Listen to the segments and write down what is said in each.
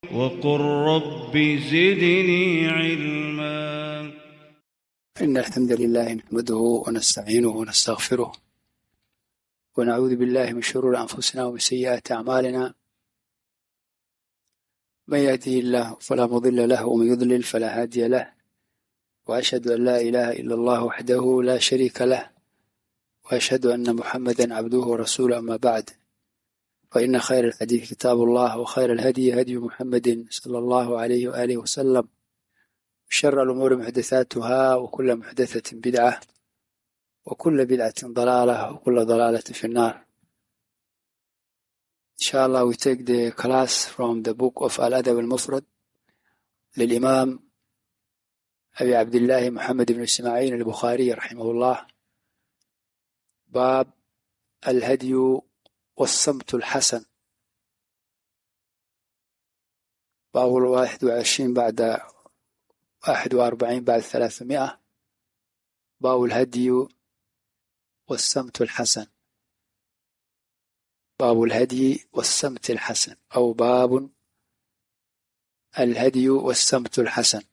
وقل رب زدني علما. إن الحمد لله نحمده ونستعينه ونستغفره ونعوذ بالله من شرور أنفسنا ومن سيئات أعمالنا. من يهده الله فلا مضل له ومن يضلل فلا هادي له، وأشهد أن لا إله إلا الله وحده لا شريك له، وأشهد أن محمدا عبده ورسوله. أما بعد، فإن خير الحديث كتاب الله، وخير الهدي هدي محمد صلى الله عليه وآله وسلم، شر الأمور محدثاتها، وكل محدثة بدعة، وكل بدعة ضلالة، وكل ضلالة في النار. Inshallah, we take the class from the book of Al-Adab al-Mufrad للإمام أبي عبد الله محمد بن إسماعيل البخاري رحمه الله. باب الهدي والصمت الحسن. باب 21 بعد 41 بعد 300. باب الهدي والصمت الحسن. باب الهدي والصمت الحسن، أو باب الهدي والصمت الحسن.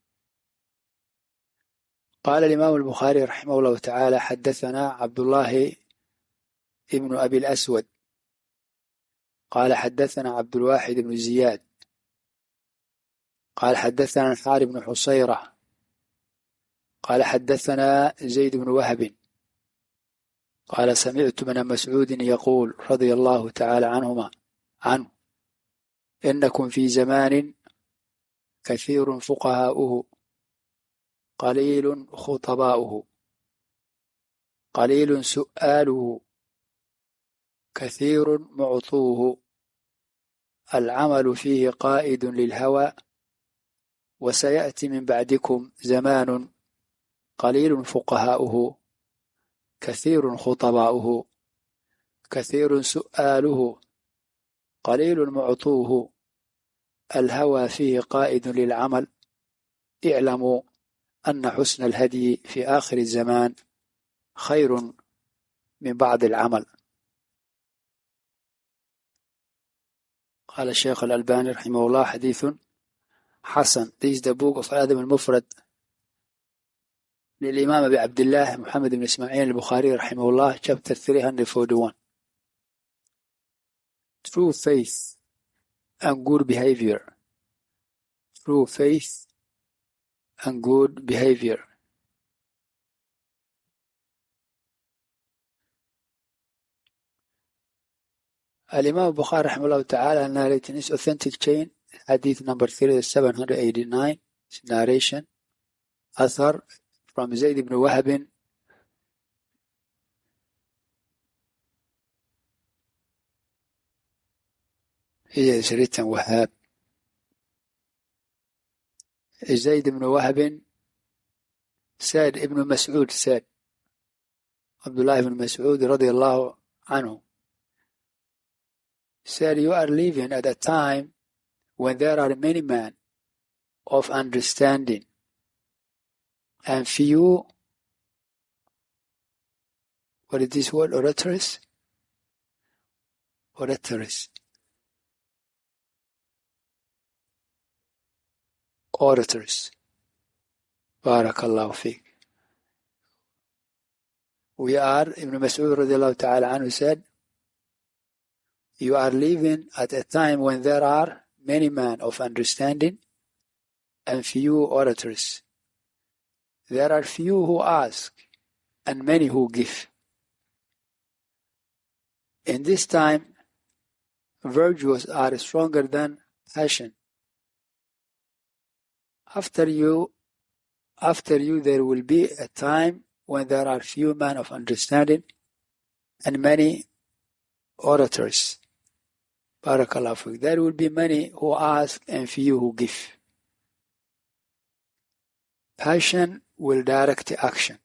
قال الإمام البخاري رحمه الله تعالى: حدثنا عبد الله ابن أبي الأسود قال حدثنا عبد الواحد بن زياد قال حدثنا الحارث بن حصيرة قال حدثنا زيد بن وهب قال سمعت من مسعود يقول رضي الله تعالى عنه: إنكم في زمان كثير فقهاؤه قليل خطباؤه، قليل سؤاله، كثير معطوه، العمل فيه قائد للهوى. وسيأتي من بعدكم زمان قليل فقهاؤه كثير خطباؤه، كثير سؤاله، قليل معطوه، الهوى فيه قائد للعمل. اعلموا أن حسن الهدي في آخر الزمان خير من بعض العمل. قال الشيخ الألباني رحمه الله: حديث حسن. This is the book of Al-Adab al-Mufrad للإمام أبي عبد الله محمد بن إسماعيل البخاري رحمه الله, chapter 341. True faith and good behavior. True faith and good behavior. الإمام البخاري رحمه الله تعالى narrated in his authentic chain, hadith number 3789, narration, أثر from زيد بن وهب He is written Wahab. Zayd ibn Wahab said, Ibn Mas'ud said, Abdullah ibn Mas'ud radiyallahu anhu said, you are living at a time when there are many men of understanding and few, what is this word, orators? Orators. Orators. Barakallahu fiqh. We are, Ibn Mas'ud radiallahu ta'ala anhu said, you are living at a time when there are many men of understanding and few orators. There are few who ask and many who give. In this time, virtues are stronger than passion. After you, there will be a time when there are few men of understanding and many orators. Barakallahu fiqh. There will be many who ask and few who give. Passion will direct action.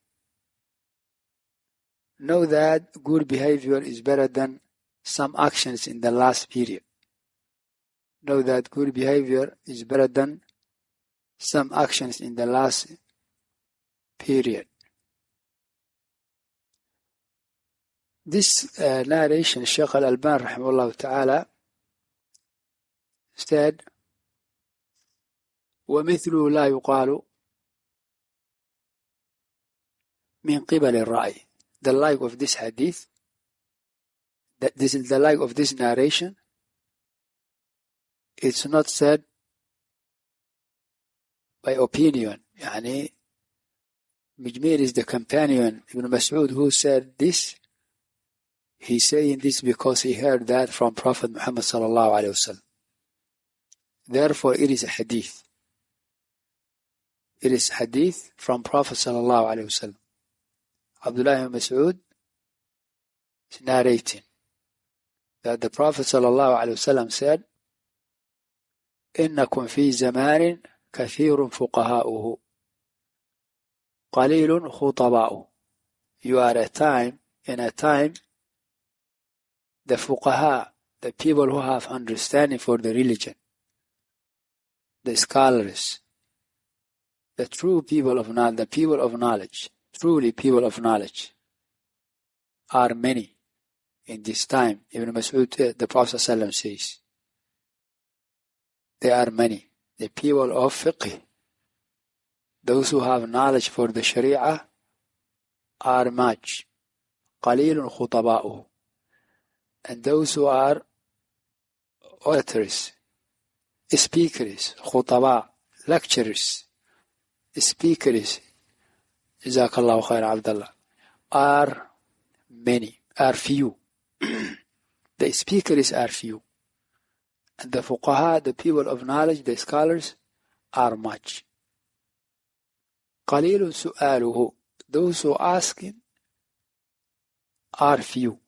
Know that good behavior is better than some actions in the last period. Know that good behavior is better than some actions in the last period. This narration, Shaykh Al-Alban rahimahullah ta'ala said, ومثله لا يقال من قبل الرأي. The like of this hadith, the like of this narration, it's not said by opinion. يعني Mijmir is the companion Ibn Mas'ud who said this. He's saying this because he heard that from Prophet Muhammad sallallahu alaihi wasallam. Therefore, it is a hadith. It is hadith from Prophet sallallahu alaihi wasallam. Abdullah ibn Mas'ud is narrating that the Prophet sallallahu alaihi wasallam said, إنكم في زمان كثير فقهاؤه قليل خطباؤه. You are in a time, the fuqaha, the people who have understanding for the religion, the scholars, the true people of knowledge, the people of knowledge, truly people of knowledge, are many in this time. Ibn Mas'ud, the Prophet ﷺ says, there are many. The people of fiqh, those who have knowledge for the Sharia, are much. قليل خطباؤه. And those who are orators, speakers, خطباء, lecturers, speakers, Jazakallahu khair Abdullah, are many, are few. The speakers are few. And the fuqaha, the people of knowledge, the scholars, are much. قليل سؤاله. Those who are asking are few.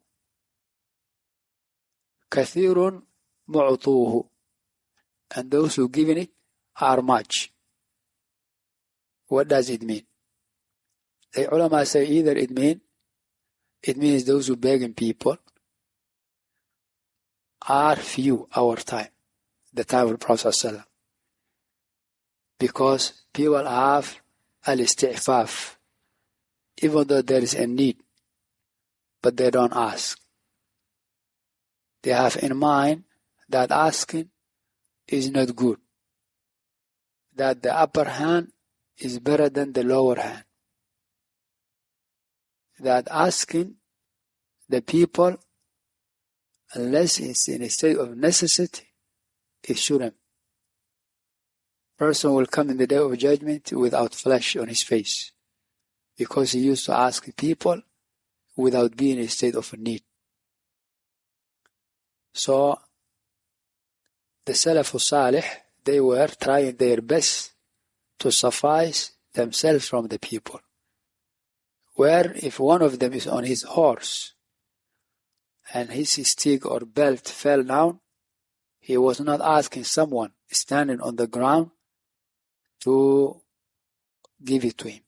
كثير معطوه. And those who giving it are much. What does it mean? The ulama say either it means those who begging people are few our time, the time of the Prophet ﷺ. Because people have al-isti'faf, even though there is a need, but they don't ask. They have in mind that asking is not good, that the upper hand is better than the lower hand, that asking the people, unless it's in a state of necessity, it shouldn't. Person will come in the day of judgment without flesh on his face, because he used to ask people without being in a state of need. So, the Salaf Salih, they were trying their best to suffice themselves from the people. Where if one of them is on his horse and his stick or belt fell down, he was not asking someone standing on the ground to give it to him,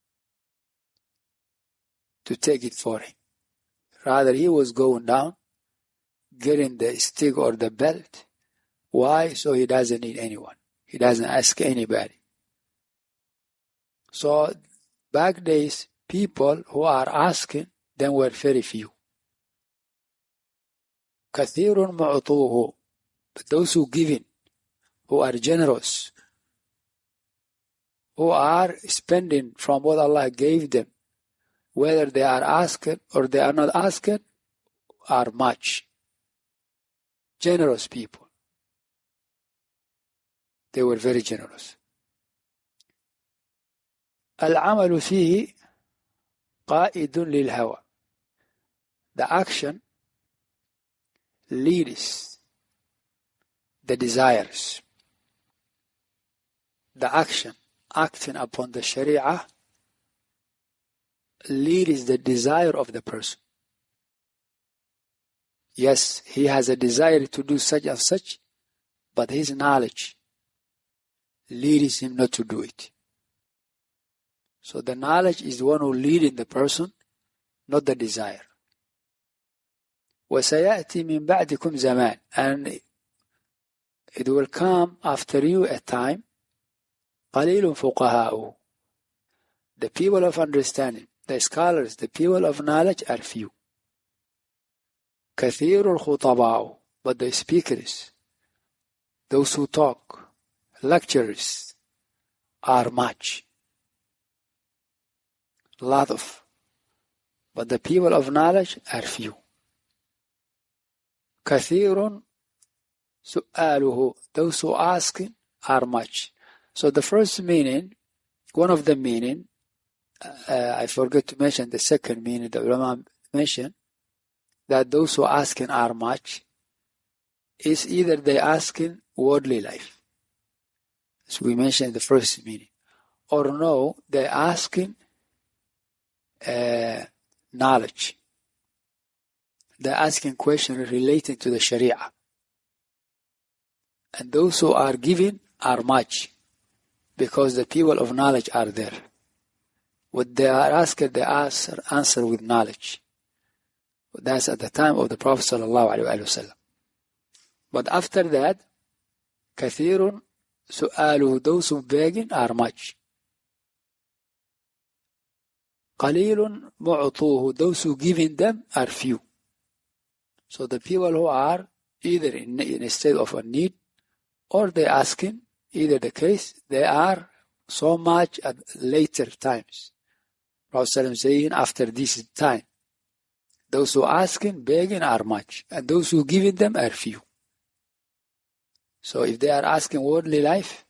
to take it for him. Rather, he was going down, getting the stick or the belt. Why? So he doesn't need anyone. He doesn't ask anybody. So, back days, people who are asking, them were very few. كثير معطوه. But those who giving, who are generous, who are spending from what Allah gave them, whether they are asked or they are not asked, are much. Generous people. They were very generous. العمل فيه قائد للهوى. The action leads the desires. The action acting upon the Sharia leads the desire of the person. Yes, he has a desire to do such and such, but his knowledge leads him not to do it. So the knowledge is the one who leads the person, not the desire. وَسَيَأْتِي مِنْ بَعْدِكُمْ زَمَانٍ. And it will come after you a time, قَلِيلٌ فُقَهَاؤُهُ. The people of understanding, the scholars, the people of knowledge are few. كَثِيرُ الْخُطَبَاءُ. But the speakers, those who talk, lecturers, are much. Lot of. But the people of knowledge are few. كثير سؤاله. Those who ask are much. So the first meaning, one of the meaning, I forgot to mention the second meaning the ulama mentioned, that those who asking are much, is either they asking worldly life, as we mentioned the first meaning, or no, they asking knowledge. They're asking questions relating to the Sharia. And those who are giving are much, because the people of knowledge are there. What they are asking, they answer with knowledge. That's at the time of the Prophet ﷺ. But after that, كثير سؤاله, those who begging are much. قليل معطوه, those who giving them are few. So the people who are either in a state of a need, or they asking, either the case, they are so much at later times. Prophet ﷺ saying, after this time, those who asking, begging are much, and those who giving them are few. So if they are asking worldly life,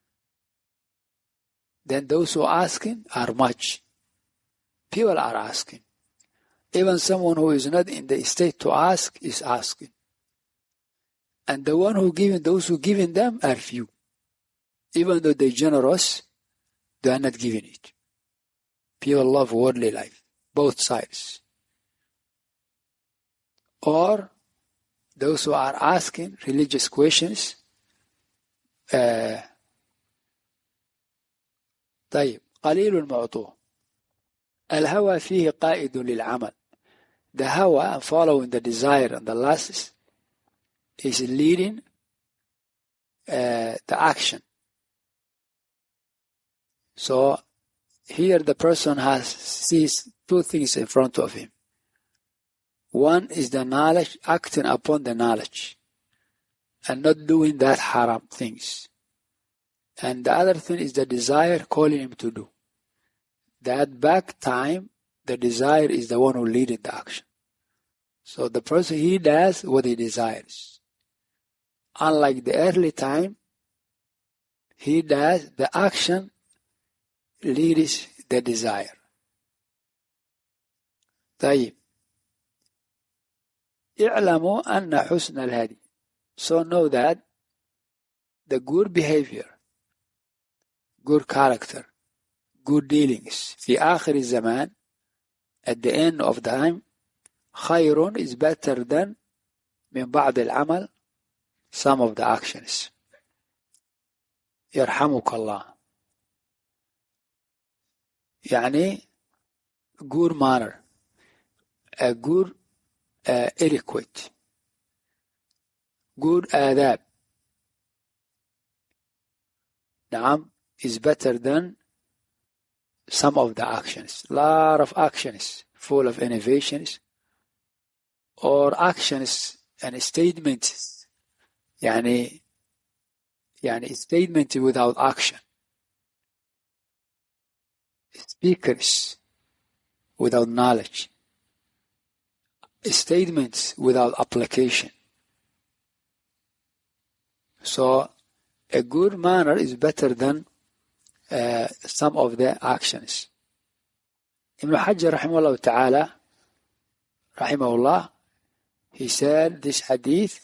then those who asking are much. People are asking. Even someone who is not in the state to ask is asking. And the one who giving, those who giving them are few. Even though they're generous, they are not giving it. People love worldly life, both sides. Or those who are asking religious questions. طيب قليل معطوه. الهوى فيه قائد للعمل. The hawa, following the desire and the lusts, is leading the action. So here the person sees two things in front of him. One is the knowledge, acting upon the knowledge, and not doing that haram things. And the other thing is the desire calling him to do. That back time, the desire is the one who leading the action. So the person, he does what he desires. Unlike the early time, he does the action leads the desire. طيب. اعلموا أن حسن الهدي. So know that the good behavior, good character, good dealings في آخر الزمان, at the end of time, خير is better than من بعض العمل, some of the actions. يرحمك الله. يعني good manner, a good etiquette, good آداب. نعم, is better than some of the actions. Lot of actions full of innovations, or actions and statements. يعني statement without action. Speakers without knowledge. Statements without application. So a good manner is better than some of the actions. Ibn Hajar rahimahullah ta'ala, rahimahullah, he said this hadith,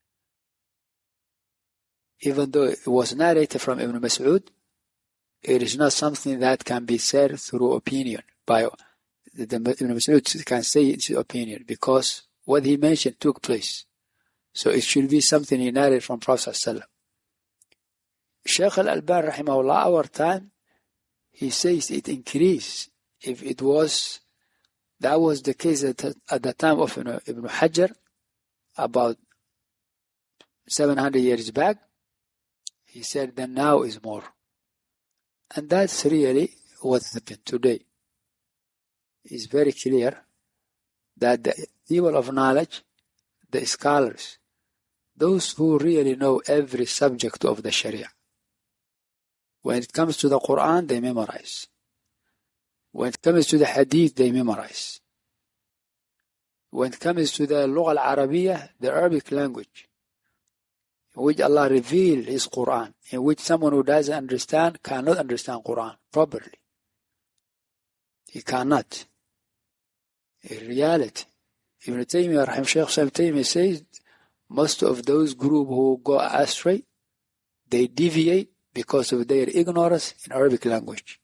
even though it was narrated from Ibn Mas'ud, it is not something that can be said through opinion. By Ibn Mas'ud can say it's opinion, because what he mentioned took place. So it should be something he narrated from Prophet ﷺ. Shaykh al-Albani rahimahullah, our time, he says it increased. If it was, that was the case at the time of Ibn Hajar, about 700 years back, he said that now is more. And that's really what happened today. It's very clear that the people of knowledge, the scholars, those who really know every subject of the Sharia, When it comes to the Quran, they memorize. When it comes to the Hadith, they memorize. When it comes to the Lugha al-Arabiyyah, the Arabic language, in which Allah revealed His Quran, in which someone who doesn't understand cannot understand Quran properly. He cannot. In reality, Ibn Taymiyyah, Shaykh Ibn Taymiyyah says, most of those groups who go astray, they deviate because of their ignorance in Arabic language.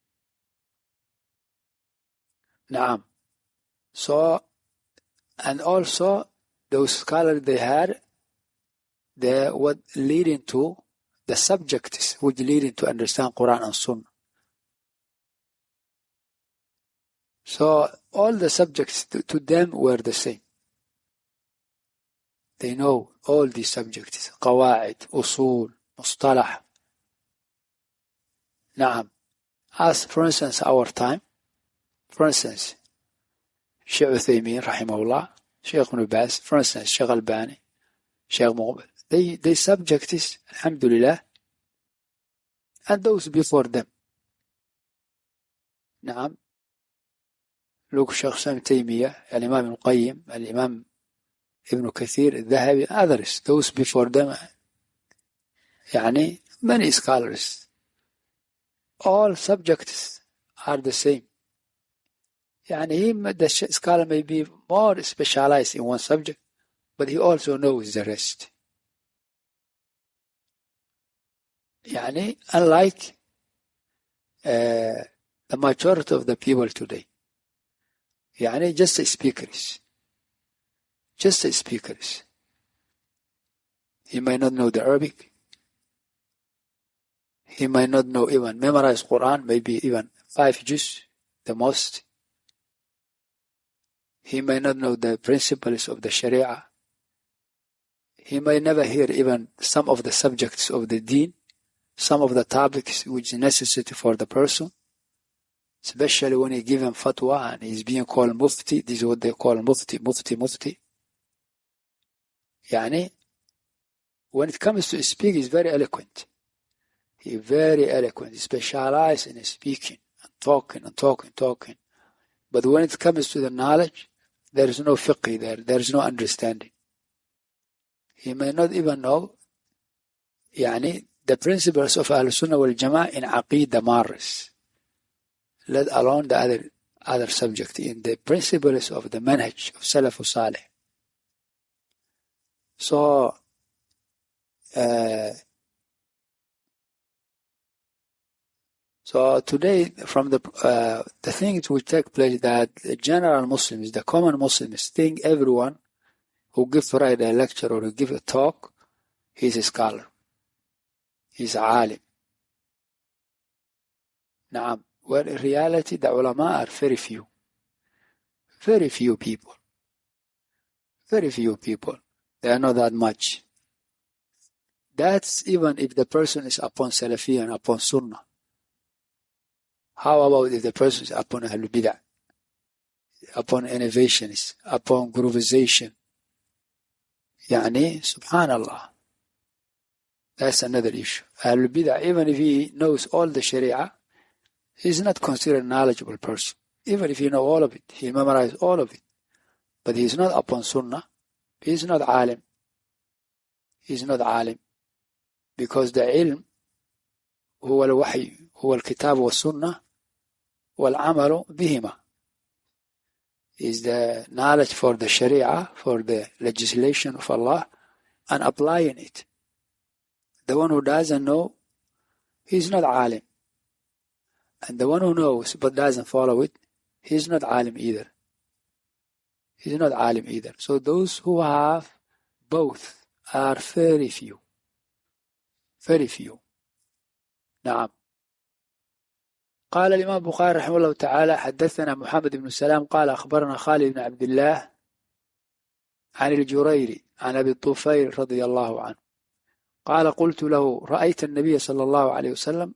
Naam. So, and also, those scholars they had, they what leading to the subjects which leading to understand Quran and Sunnah. So all the subjects to them were the same. They know all these subjects, qawaid, usul, mustalah. Naam. As for instance, our time, for instance, Shaykh Uthaymeen, rahimahullah, Shaykh Ibn Baz, for instance, Shaykh Albani, Shaykh Muqbil, they subjects, alhamdulillah, and those before them. Naam. Look, Shaykh Ibn Taymiyyah, Al-Imam Ibn Qayyim, Al-Imam Ibn Kathir, Al-Dhahabi, others, those before them, yani, many scholars. All subjects are the same. Yani, the scholar may be more specialized in one subject, but he also knows the rest. Yani, unlike the majority of the people today. Yani, just speakers. Just speakers. He might not know the Arabic. He might not know even memorize Quran, maybe even 5 juz, the most. He might not know the principles of the Sharia. He might never hear even some of the subjects of the deen, some of the topics which is necessary for the person, especially when he given fatwa and he's being called mufti. This is what they call mufti. Yani, when it comes to speak, he's very eloquent. He's very eloquent. He specializes in speaking and talking. But when it comes to the knowledge, there is no fiqh there. There is no understanding. He may not even know yani, the principles of Ahl-Sunnah wal Jama'ah in Aqeedah Maris, let alone the other subject in the principles of the manhaj of Salaf Salih. So, today, from the things which take place, that the general Muslims, the common Muslims, think everyone who gives a lecture or who gives a talk, he's a scholar, he's a alim. Naam. Well, in reality, the ulama are very few. Very few people. They are not that much. That's even if the person is upon Salafiyah and upon Sunnah. How about if the person is upon Ahlul Bid'ah, upon innovations, upon groovization? Yani, subhanallah. That's another issue. Ahlul Bid'ah, even if he knows all the Sharia, he's not considered a knowledgeable person. Even if he knows all of it, he memorized all of it. But he's not upon Sunnah. He's not alim. Because the ilm هو الوحي هو الكتاب والسنة والعمل بهما. Is the knowledge for the Sharia, for the legislation of Allah, and applying it. The one who doesn't know, he's not alim. And the one who knows but doesn't follow it, he's not alim either. So those who have both are very few. نعم. قال الإمام البخاري رحمه الله تعالى: حدثنا محمد بن سلام قال أخبرنا خالد بن عبد الله عن الجريري عن أبي الطفيل رضي الله عنه قال: قلت له: رأيت النبي صلى الله عليه وسلم؟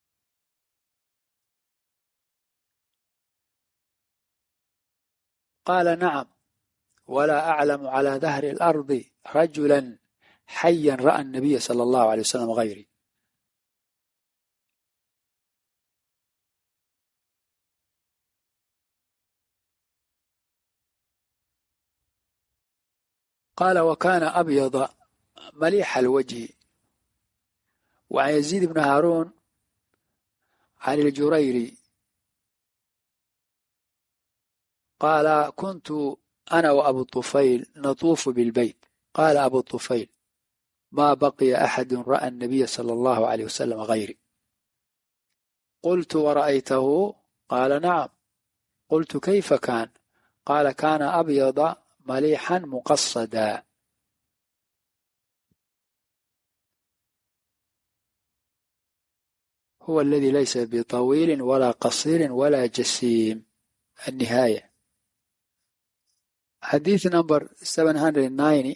قال: نعم، ولا أعلم على ظهر الأرض رجلا حيا رأى النبي صلى الله عليه وسلم غيري. قال وكان أبيض مليح الوجه. وعن يزيد بن هارون عن الجريري قال كنت أنا وأبو الطفيل نطوف بالبيت. قال أبو الطفيل ما بقي أحد رأى النبي صلى الله عليه وسلم غيري. قلت ورأيته؟ قال نعم. قلت كيف كان؟ قال كان أبيض مليحا مقصدا. هو الذي ليس بطويل ولا قصير ولا جسيم. النهاية. حديث number 790.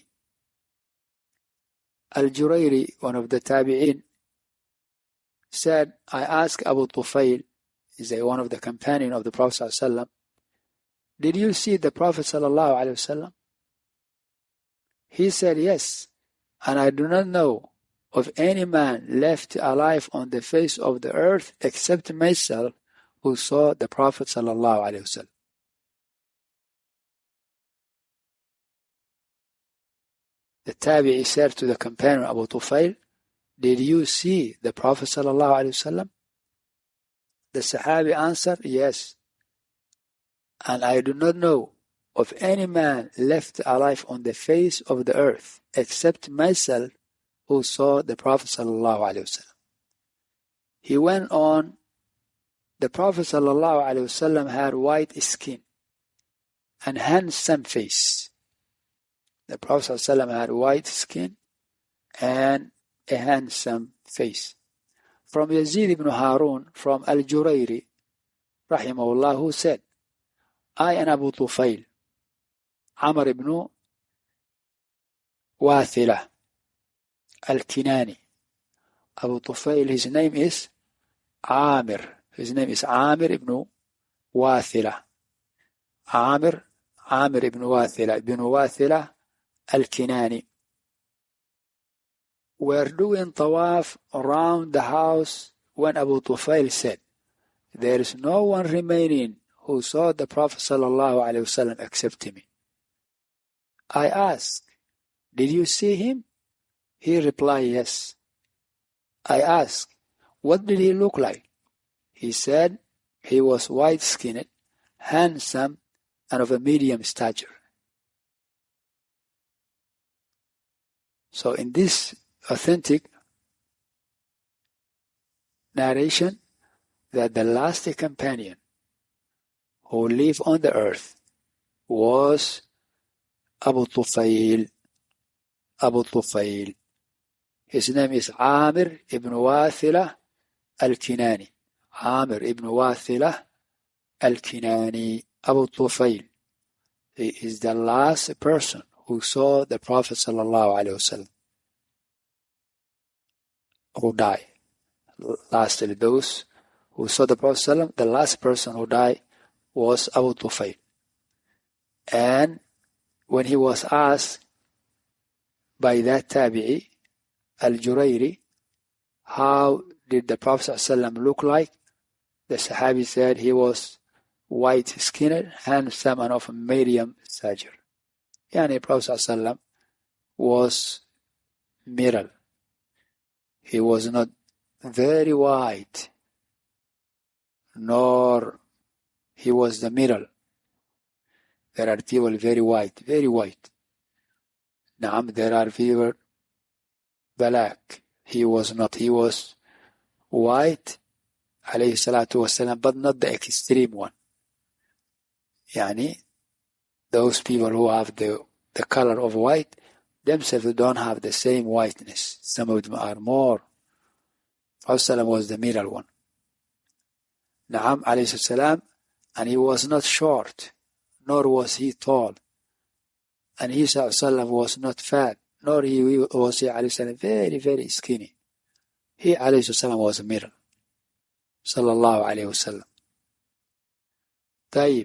Al-Jurayri, one of the tabi'in, said, I asked Abu Tufail, is one of the companions of the Prophet ﷺ, did you see the Prophet ﷺ? He said, yes, and I do not know of any man left alive on the face of the earth except myself who saw the Prophet ﷺ. The Tabi'i said to the companion Abu Tufail, did you see the Prophet ﷺ? The Sahabi answered, yes, and I do not know of any man left alive on the face of the earth except myself who saw the Prophet ﷺ. He went on, the Prophet ﷺ had white skin and handsome face. The Prophet ﷺ had white skin and a handsome face. From Yazid ibn Harun, from Al-Jurayri, rahimahullah, who said, I and Abu Tufail, Amr ibn Wathila Al-Kinani. Abu Tufail, his name is Amir. His name is Amir ibn Wathila. Amir ibn Wathila Al-Kinani. Were doing tawaf around the house when Abu Tufail said, there is no one remaining who saw the Prophet ﷺ except me. I asked, did you see him? He replied, yes. I asked, what did he look like? He said, he was white-skinned, handsome, and of a medium stature. So in this authentic narration, that the last companion who lived on the earth was Abu Tufail. Abu Tufail. His name is Amir ibn Wathila Al-Kinani. Amir ibn Wathila Al-Kinani. Abu Tufail. He is the last person who saw the Prophet ﷺ who died. Lastly, those who saw the Prophet ﷺ, the last person who died was Abu Tufail. And when he was asked by that Tabi'i, Al-Jurayri, how did the Prophet ﷺ look like? The Sahabi said he was white-skinned, handsome, and of medium stature. Yani the Prophet ﷺ was middle. He was not very white, nor he was the middle. There are people very white, very white. Naam, there are people black. He was not. He was white, alayhi salatu wasalam, but not the extreme one. Yani, those people who have the color of white, themselves don't have the same whiteness. Some of them are more. Prophet was the middle one. Naam, alayhi salam, and he was not short, nor was he tall. And he was not fat, nor was he alayhi salam, very, very skinny. He alayhi salam was a middle. Sallallahu alayhi wa sallam. طيب.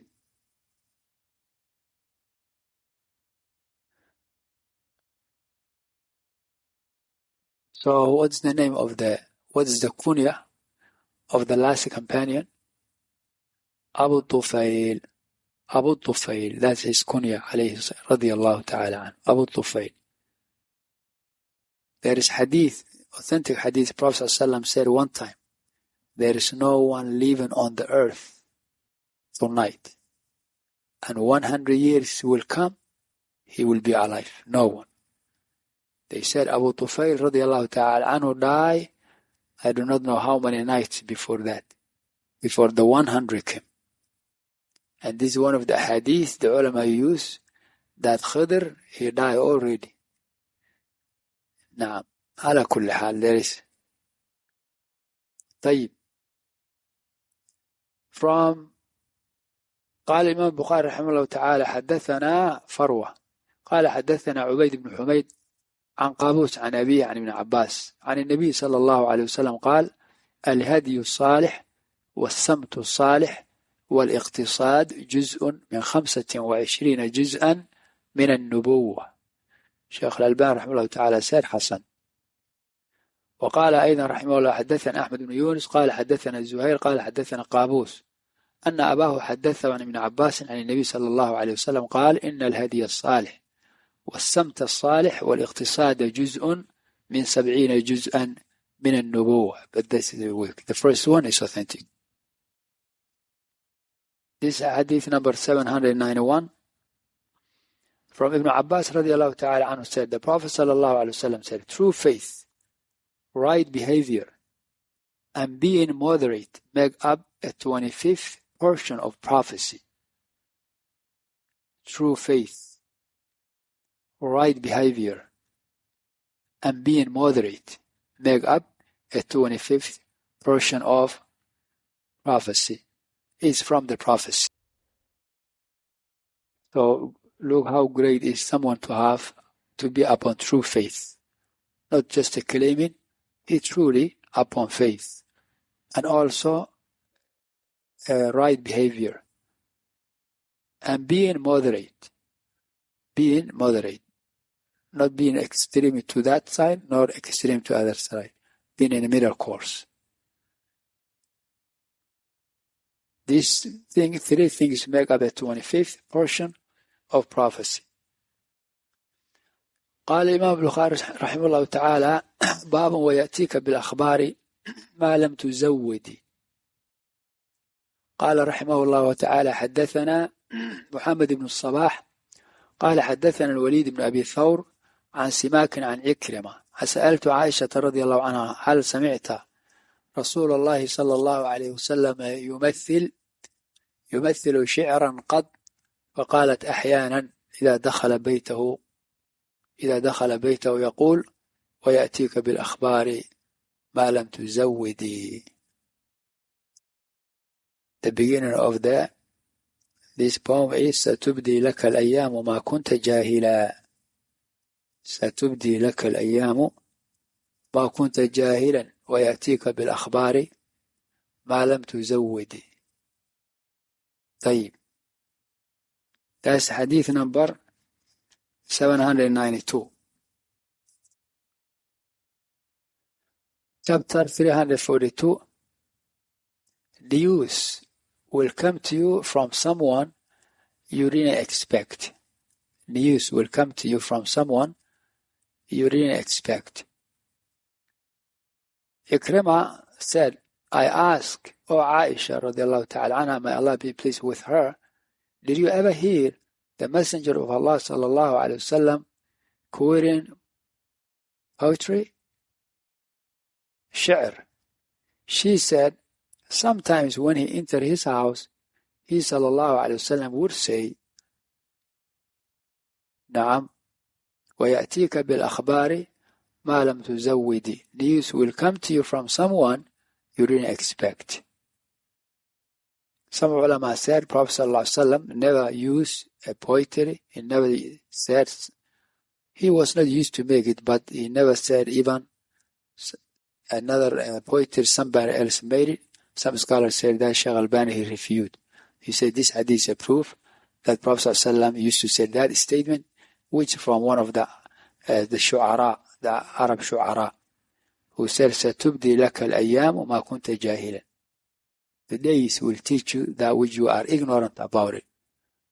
So what's the name of what is the kunya of the last companion? Abu Tufail. Abu Tufayl, that's his kunya, radiyallahu ta'ala anhu, Abu Tufayl. There is hadith, authentic hadith, Prophet ﷺ said one time, there is no one living on the earth tonight, and 100 years will come, he will be alive. No one. They said Abu Tufayl radiyallahu ta'ala anhu died, I do not know how many nights before that, before the 100 came. And this is one of the hadith the ulama use, that Khidr, he died already. نعم على كل حال there is. طيب. From قال الإمام البخاري رحمه الله تعالى حدثنا فروة قال حدثنا عبيد بن حميد عن قابوس عن أبيه عن ابن عباس عن النبي صلى الله عليه وسلم قال الهدي الصالح والسمت الصالح والاقتصاد جزء من 25 جزءا من النبوة. شيخ الألباني رحمه الله تعالى سيد حسن. وقال أيضا رحمه الله حدثنا أحمد بن يونس قال حدثنا الزهير قال حدثنا قابوس أن أباه حدثه عن ابن عباس عن النبي صلى الله عليه وسلم قال إن الهدي الصالح والسمت الصالح والاقتصاد جزء من 70 جزءا من النبوة. But this is weak. The first one is authentic. This is hadith number 791 from Ibn Abbas radiallahu ta'ala anhu said, the Prophet sallallahu alayhi wa sallam said, true faith, right behavior, and being moderate make up a 25th portion of prophecy. True faith, right behavior, and being moderate make up a 25th portion of prophecy. Is from the prophecy. So look how great is someone to have, to be upon true faith. Not just a claiming, he truly upon faith. And also right behavior. And being moderate. Being moderate. Not being extreme to that side, nor extreme to other side. Being in the middle course. These things, three things make up a 25th portion of prophecy. قال الإمام البخاري رحمه الله تعالى باب ويأتيك بالأخبار ما لم تزودي. قال رحمه الله تعالى حدثنا محمد بن الصباح قال حدثنا الوليد بن أبي ثور عن سماك عن عكرمة. سألت عائشة رضي الله عنها هل سمعت رسول الله صلى الله عليه وسلم يمثل شعرا قد؟ فقالت أحيانا إذا دخل بيته يقول ويأتيك بالأخبار ما لم تزودي. The beginning of this poem is ستبدي لك الأيام ما كنت جاهلا. ستبدي لك الأيام ما كنت جاهلا ويأتيك بالأخبار ما لم تزودي. طيب. That's hadith number 792. Chapter 342. News will come to you from someone you didn't expect. News will come to you from someone you didn't expect. Ikrimah said, I asked, O Aisha radiallahu ta'ala anha, may Allah be pleased with her, did you ever hear the Messenger of Allah sallallahu alayhi wasallam quoting poetry? Shi'r. She said, sometimes when he entered his house, he sallallahu alayhi wasallam would say, نعم ويأتيك بالأخبار ما لم تزودي. News will come to you from someone you didn't expect. Some ulama said Prophet sallallahu alaihi wasallam never used a poetry. He never said, he was not used to make it, but he never said even another poetry somebody else made it. Some scholars said that Shaykh Albani he refuted. He said this hadith is a proof that Prophet sallallahu alaihi wasallam used to say that statement, which from one of the shu'ara, the Arab shu'ara, who said ستبدي لك الأيام وما كنت جاهلا. The days will teach you that which you are ignorant about it.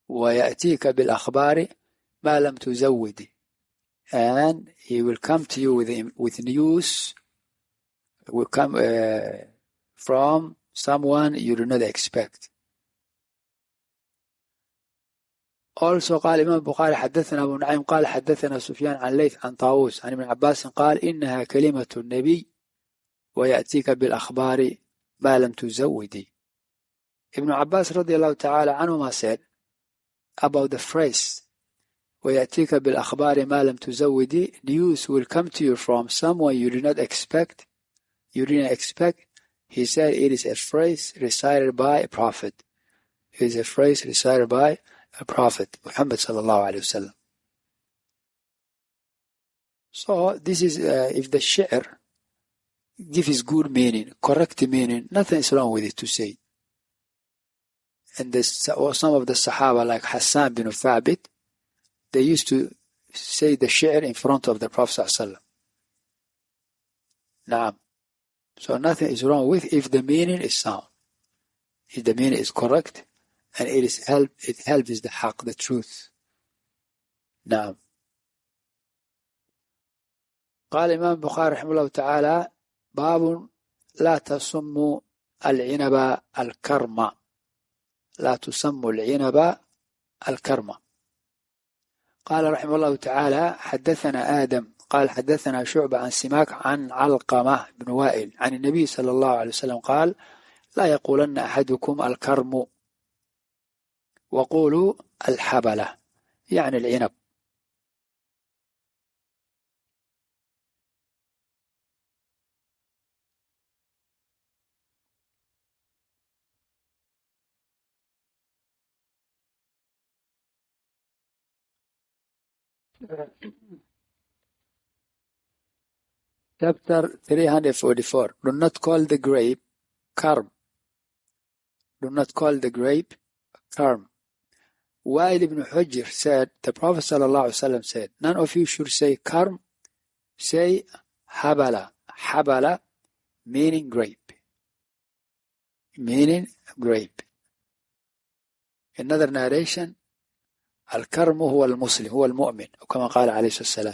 ويأتيك بالأخبار ما لم تزود. And he will come to you with news, will come from someone you do not expect. Also قال الإمام البخاري حدثنا أبو نعيم قال حدثنا سفيان عن ليث عن طاووس عن ابن عباس قال إنها كلمة النبي ويأتيك بالأخبار ما لم تزودي. Ibn Abbas radiallahu ta'ala anhuma said about the phrase ويأتيك بالأخبار ما لم تزودي, news will come to you from someone you did not expect. He said it is a phrase recited by a prophet. It is a phrase recited by a prophet, Muhammad sallallahu alayhi wasallam. So this is if the shi'r gives good meaning, correct meaning, nothing is wrong with it to say. And some of the Sahaba like Hassan bin Thabit, they used to say the shi'r in front of the Prophet sallallahu alayhi wasallam. So nothing is wrong with if the meaning is sound, if the meaning is correct, and it helps the haqq, the truth. نعم. قال الإمام البخاري رحمه الله تعالى باب لا تسموا العنب الكرم. لا تسموا العنب الكرم. قال رحمه الله تعالى حدثنا آدم قال حدثنا شعبة عن سماك عن علقمة بن وائل عن النبي صلى الله عليه وسلم قال لا يقولن أحدكم الكرم وقولوا الحبلة يعني العنب. Chapter 344. Do not call the grape karm. Do not call the grape karm. Wa'il ibn Hujr said, the Prophet ﷺ said, none of you should say karm, say habala. Habala meaning grape. Meaning grape. Another narration, الكرم هو المسلم هو المؤمن كما قال عليه الصلاة والسلام.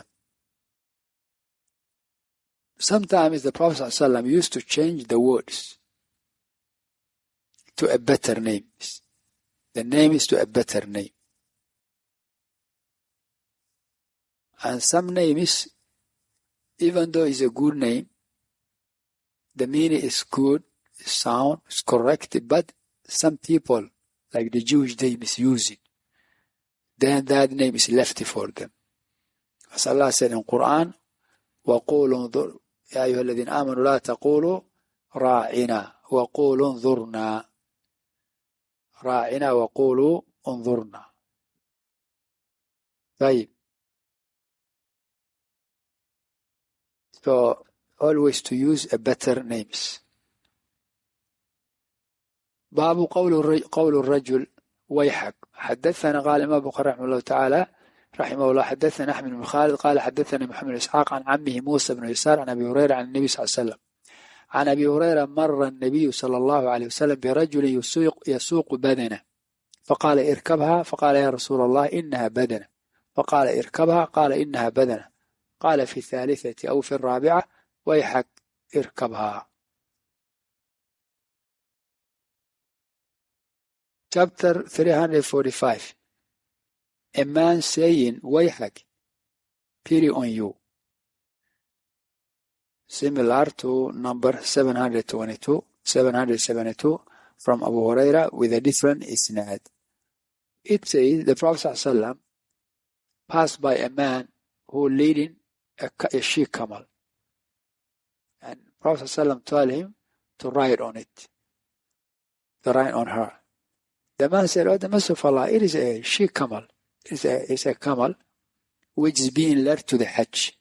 Sometimes the Prophet ﷺ used to change the words to a better name. The name is to a better name. And some names, even though it's a good name, the meaning is good, is sound, is correct, but some people, like the Jewish, they misuse it. Then that name is left for them. As Allah said in Quran, وَقُولُوا انظُرْ يَا أَيُّهَا الَّذِينَ آمَنُوا لَا تَقُولُوا رَاعِنَا وَقُولُوا انظُرْنَا راعنا وقولوا انظرنا. طيب. So always to use a better names. باب قول الرجل ويحك. حدثنا قال الإمام البخاري رحمه الله تعالى رحمه الله حدثنا أحمد بن خالد قال حدثنا محمد بن إسحاق عن عمه موسى بن يسار عن أبي هريرة عن النبي صلى الله عليه وسلم. عن أبي هريرة مر النبي صلى الله عليه وسلم برجل يسوق بدنه فقال اركبها فقال يا رسول الله إنها بدنه فقال اركبها قال إنها بدنه قال في الثالثة أو في الرابعة ويحك اركبها. Chapter 345. A man saying ويحك pity on you, similar to number 772 from Abu Huraira with a different isnad. It says the Prophet ﷺ passed by a man who leading a she camel, and Prophet ﷺ told him to ride on it, to ride on her. The man said, oh, the Messenger of Allah, it is a she camel. It's a camel which is being led to the Hajj.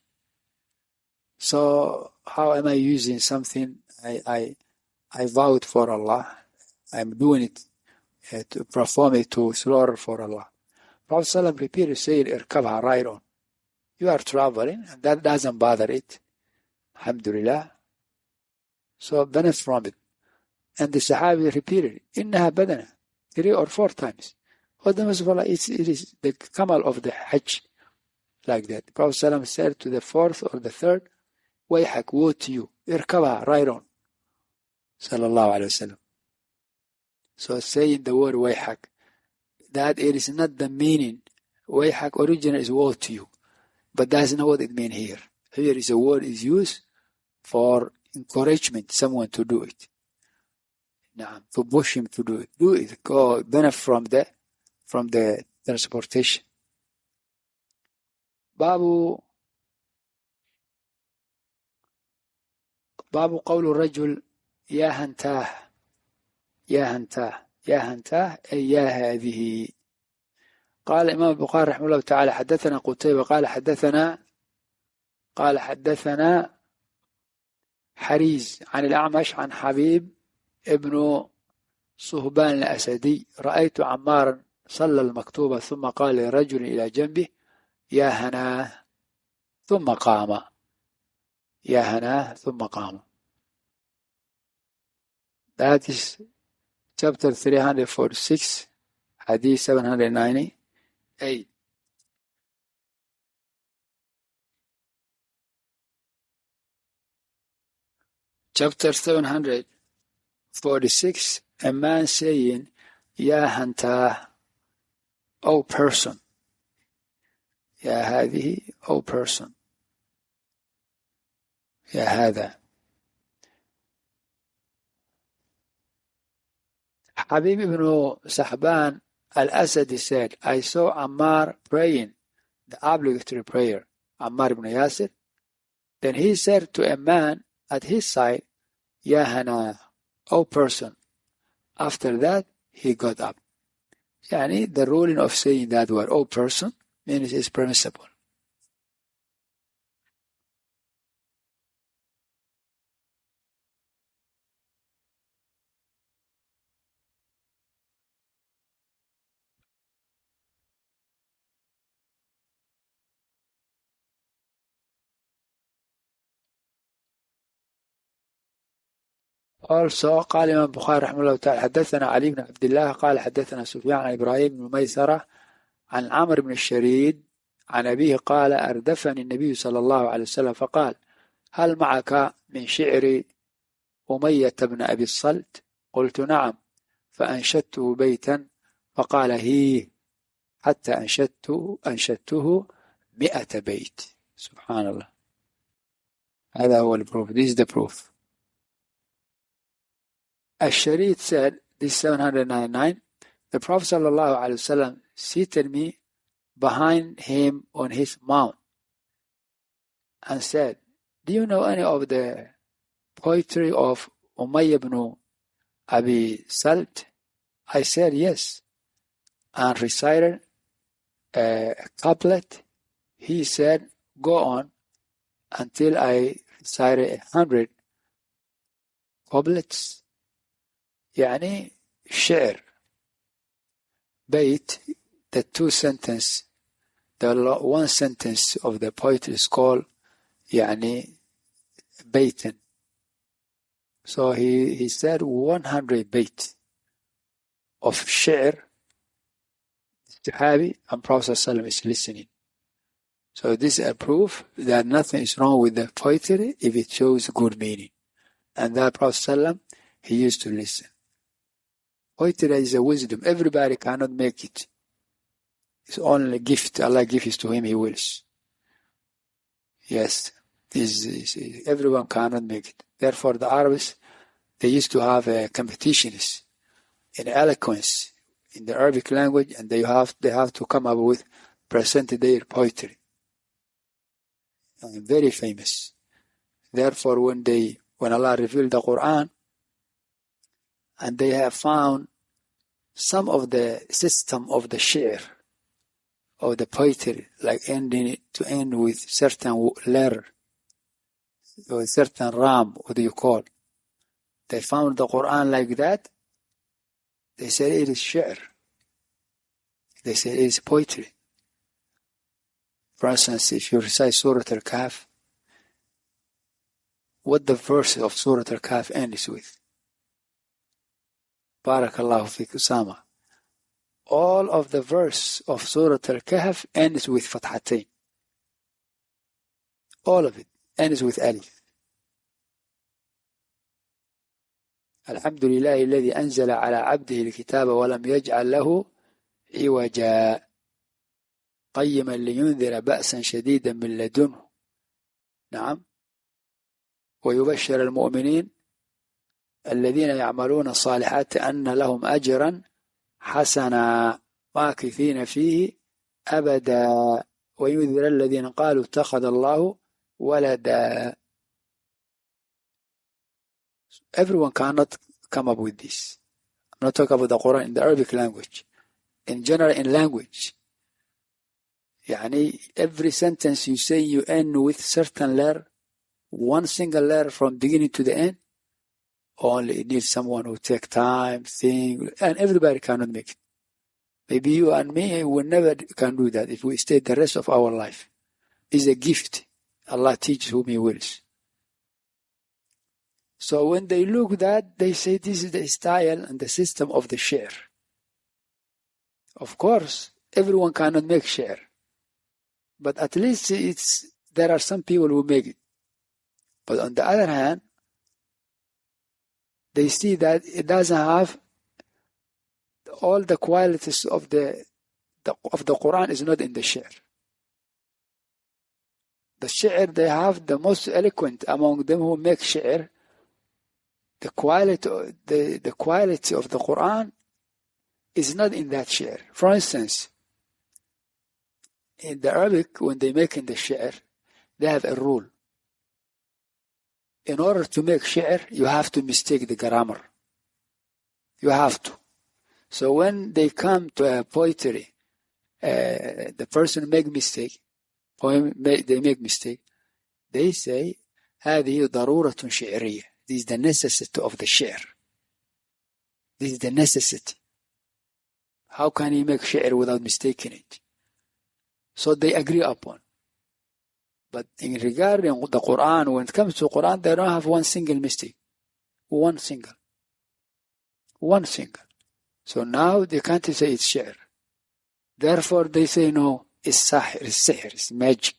So how am I using something I vowed for Allah? I'm doing it to perform it, to slaughter for Allah. Prophet ﷺ repeated saying, irkabha, ride on. You are traveling, and that doesn't bother it. Alhamdulillah. So benefit from it. And the Sahabi repeated, innaha badana, 3 or 4 times. What the Messenger of Allah, it is the Kamal of the Hajj, like that. The Prophet ﷺ said to the fourth or the third, Wayhak, woe to you, irkabha, ride on. Sallallahu Alaihi Wasallam. So saying the word Wayhak, that it is not the meaning. Wayhak original is woe to you. But that's not what it means here. Here is a word is used for encouragement, someone to do it. Now, to push him to do it. Do it. Go benefit from the transportation. باب قول الرجل يا هنتاه يا هنتاه يا هنتاه أي يا هذه. قال الإمام البخاري رحمه الله تعالى حدثنا قتيبة قال حدثنا حريز عن الأعمش عن حبيب ابن صهبان الأسدي رأيت عمارا صلى المكتوبة ثم قال لرجل إلى جنبه يا هناه ثم قام. يا هناه ثم قام. That is chapter 346, hadith 798. Chapter 746, a man saying, Ya hanta, O person. Ya hadihi, O person. Ya hada. Habib ibn Sahban al-Asadi said, I saw Ammar praying the obligatory prayer, Ammar ibn Yasir. Then he said to a man at his side, Ya hana, O person. After that, he got up. Yani, the ruling of saying that word, O person, means it's permissible. Also, قال الإمام البخاري رحمه الله تعالى حدثنا علي بن عبد الله قال حدثنا سفيان عن إبراهيم بن ميسرة عن عمرو بن الشريد عن أبيه قال أردفني النبي صلى الله عليه وسلم فقال هل معك من شعر أمية بن أبي الصلت؟ قلت نعم. فأنشدته بيتا فقال هي حتى أنشدته 100 بيت. سبحان الله. هذا هو البروف. This is the proof. Al-Sharid said, this 799, the Prophet sallallahu alaihi wasallam seated me behind him on his mount and said, do you know any of the poetry of Umayyah ibn Abi Salt? I said yes, and recited a couplet. He said, go on until I recited 100 couplets. يعني شعر بيت, the two sentence, the one sentence of the poetry is called يعني بيتن. So he said 100 bait of sha'ir, Sahabi, and Prophet ﷺ is listening. So this is a proof that nothing is wrong with the poetry if it shows good meaning. And that Prophet ﷺ, he used to listen. Poetry is a wisdom. Everybody cannot make it. It's only a gift. Allah gives it to him, he wills. Yes. Everyone cannot make it. Therefore, the Arabs, they used to have competitions in eloquence in the Arabic language, and they have to come up with present their poetry. And very famous. Therefore, when Allah revealed the Quran, and they have found some of the system of the shi'r, of the poetry, like ending to end with certain letter, or certain ram, what do you call? They found the Quran like that. They said it is shi'r. They said it is poetry. For instance, if you recite Surah Al-Kahf, what the verse of Surah Al-Kahf ends with? Barakallahu fiqh, Usama. all of the verse of Surah Al-Kahf ends with Fathatain. All of it ends with Alif. الحمد لله الذي أنزل على عبده الكتاب ولم يجعل له عوجا قيما لينذر بأسا شديدا من لدنه. نعم. ويبشر المؤمنين الذين يعملون الصالحات أن لهم أجرا حسنا ماكثين فيه أبدا وينذر الذين قالوا اتخذ الله ولدا. Everyone cannot come up with this. I'm not talking about the Quran in the Arabic language. In general, in language. يعني every sentence you say you end with certain letter, one single letter from beginning to the end. Only it needs someone who take time, think, and everybody cannot make it. Maybe you and me will never can do that if we stay the rest of our life. It's a gift. Allah teaches whom He wills. So when they look at that, they say this is the style and the system of the shi'r. Of course, everyone cannot make shi'r. But at least there are some people who make it. But on the other hand, they see that it doesn't have all the qualities of the Quran is not in the shi'r. The shi'r, they have the most eloquent among them who make shi'r. The quality of the Quran is not in that shi'r. For instance, in the Arabic, when they make in the shi'r, they have a rule. In order to make shi'r, you have to mistake the grammar. You have to. So when they come to a poetry, the person make mistake, they make mistake, they say, هذه ضرورة شعرية. This is the necessity of the shi'r. This is the necessity. How can he make shi'r without mistaking it? So they agree upon. But in regarding the Quran, when it comes to Quran, they don't have one single mistake. One single. So now they can't say it's shi'r. Therefore they say no, it's sahir, it's sihr, it's magic.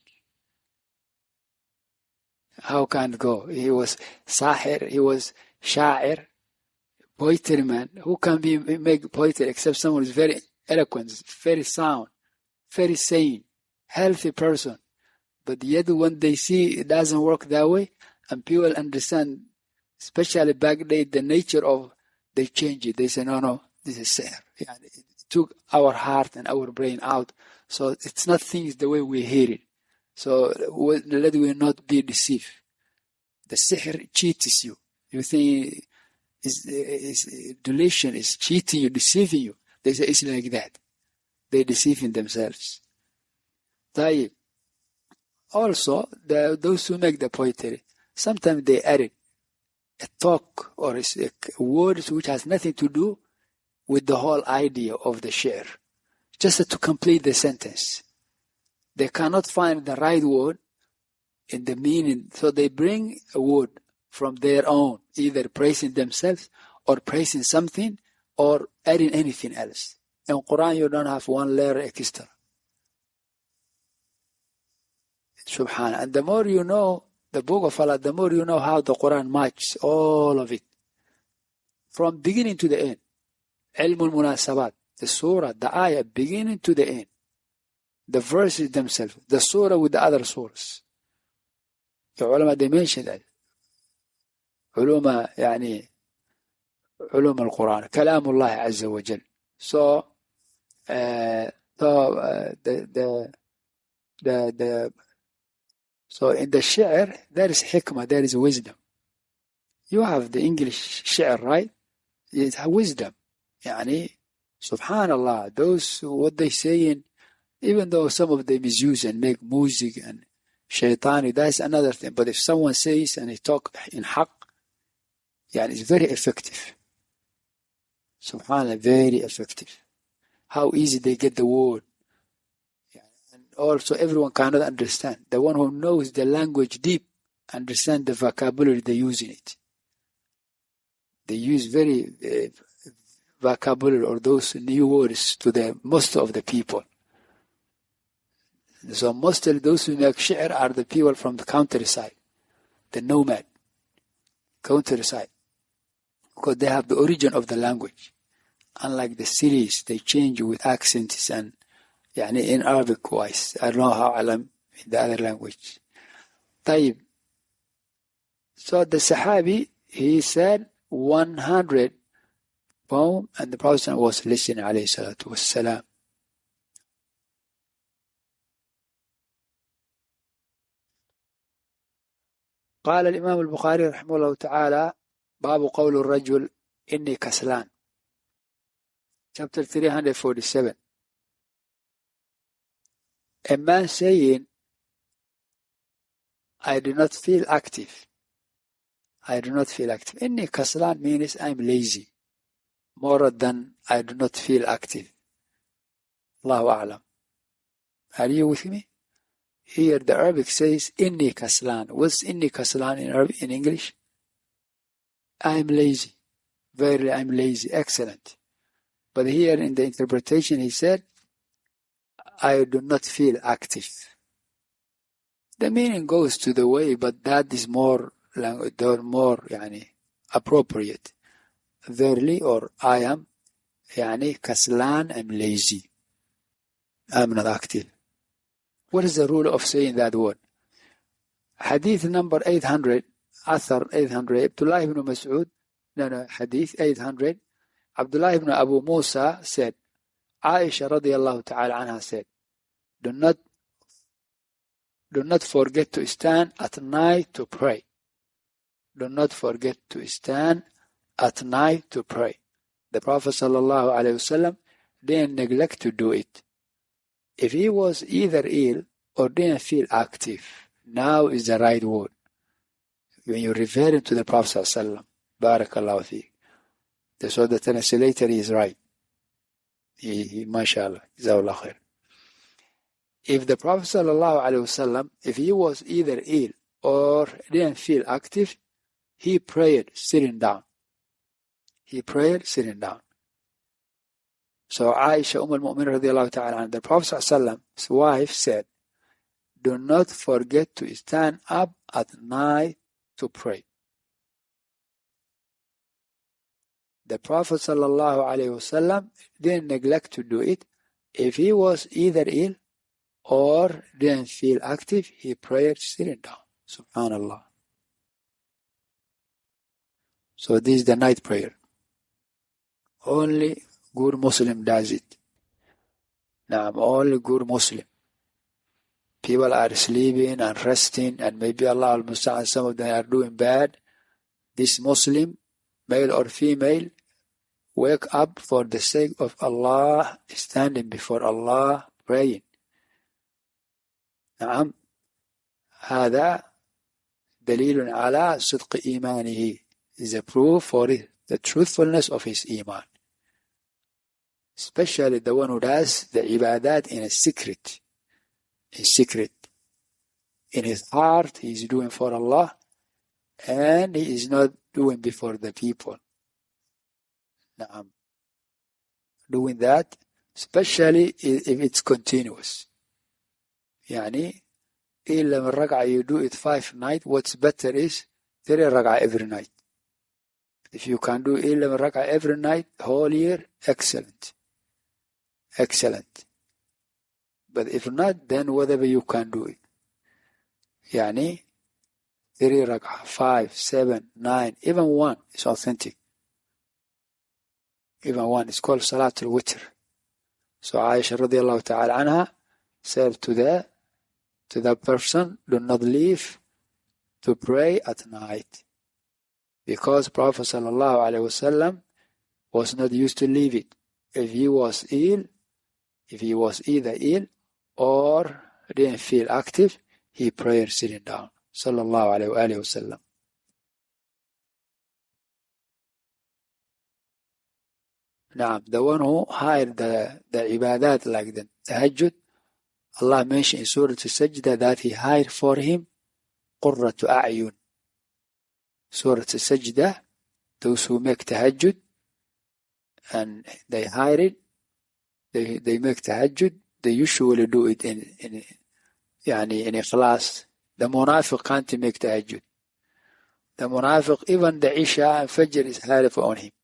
How can it go? He was sahir, he was sha'ir, poetry man. Who can make poetry except someone who is very eloquent, very sound, very sane, healthy person. But yet when they see it doesn't work that way, and people understand, especially back then, the nature of, they change it. They say, no, this is sihr. It took our heart and our brain out. So it's not things the way we hear it. So let we not be deceived. The sihr cheats you. You think delusion is cheating you, deceiving you. They say it's like that. They're deceiving themselves. طيب. Also, those who make the poetry, sometimes they add a talk or words which has nothing to do with the whole idea of the shi'r, just to complete the sentence. They cannot find the right word in the meaning, so they bring a word from their own, either praising themselves or praising something or adding anything else. In Quran, you don't have one letter extra. Subhanallah. And the more you know the book of Allah, the more you know how the Quran matches all of it. From beginning to the end. Ilmul Munasabat. The surah, the ayah, beginning to the end. The verses themselves. The surah with the other surahs. The ulama, they mention that. Ulama, يعني, علوم القرآن. كلام الله عز وجل. So, so in the shi'r, there is hikmah, there is wisdom. You have the English shi'r, right? It's wisdom. يعني, subhanallah, those, what they say, even though some of them misuse and make music and shaitani, that's another thing. But if someone says and they talk in haqq, يعني, it's very effective. Subhanallah, very effective. How easy they get the word. Also, everyone cannot understand. The one who knows the language deep understand the vocabulary they use in it. They use very vocabulary or those new words to the most of the people. So mostly those who make shi'r are the people from the countryside, the nomad countryside, because they have the origin of the language. Unlike the cities, they change with accents and in Arabic wise. I don't know how alam in the other language. طيب. So the Sahabi, he said 100 poem, and the Prophet was listening عليه الصلاة والسلام. قال الإمام البخاري رحمه الله تعالى باب قول الرجل إني كسلان. Chapter 347. A man saying, I do not feel active. I do not feel active. إني كسلان means I'm lazy. More than I do not feel active. Allahu A'lam. Are you with me? Here the Arabic says, Inni kaslan. What's Inni kaslan in Arabic, in English? I'm lazy. Verily, I'm lazy. Excellent. But here in the interpretation, he said, I do not feel active. The meaning goes to the way, but that is more appropriate. Verily, or I am, kaslan, I'm lazy. I'm not active. What is the rule of saying that word? Hadith number 800, Athar 800, Abdullah ibn Mas'ud, Hadith 800, Abdullah ibn Abu Musa said, Aisha radiyallahu ta'ala anha said, do not forget to stand at night to pray. Do not forget to stand at night to pray. The Prophet sallallahu alayhi wasallam didn't neglect to do it. If he was either ill or didn't feel active, now is the right word. When you refer him to the Prophet sallallahu barakallahu fiqh. So the translator is right. Mashallah, Jazawallah khair. If the Prophet sallallahu alaihi wasallam, if he was either ill or didn't feel active, he prayed sitting down. He prayed sitting down. So Aisha al-Mu'minin radiyallahu ta'ala, the Prophet sallallahu wife said, do not forget to stand up at night to pray. The Prophet sallallahu alaihi wasallam didn't neglect to do it. If he was either ill or didn't feel active, he prayed sitting down. Subhanallah. So this is the night prayer. Only good Muslim does it. Now, only good Muslim. People are sleeping and resting, and maybe Allah al-Musta'an, some of them are doing bad. This Muslim, male or female, wake up for the sake of Allah, standing before Allah, praying. نعم. هذا دليل على صدق إيمانه, is a proof for it, the truthfulness of his iman. Especially the one who does the ibadat in a secret. In secret. In his heart, he is doing for Allah, and he is not doing before the people. Naam. Doing that, especially if it's continuous. يعني, 11 rak'ah you do it 5 nights, what's better is 3 rak'ah every night. If you can do 11 rak'ah every night, whole year, excellent. Excellent. But if not, then whatever you can do it. يعني, 3 rak'ah, 5, 7, 9, even 1 is authentic. Even 1 is called Salatul Witr. So Aisha radiallahu ta'ala anha said to the person, do not leave to pray at night. Because Prophet sallallahu alaihi wasallam was not used to leave it. If he was ill, if he was either ill or didn't feel active, he prayed sitting down. Sallallahu alaihi wasallam. Now, the one who hired the ibadat like the tahajjud, Allah mentioned in Surah Al-Sajdah that he hired for him qurratu a'yun. Surah Al-Sajdah, those who make tahajjud, and they hide it. They make tahajjud. They usually do it in ikhlas. The munafiq can't make tahajjud. The munafiq, even the Isha and Fajr is halif on him.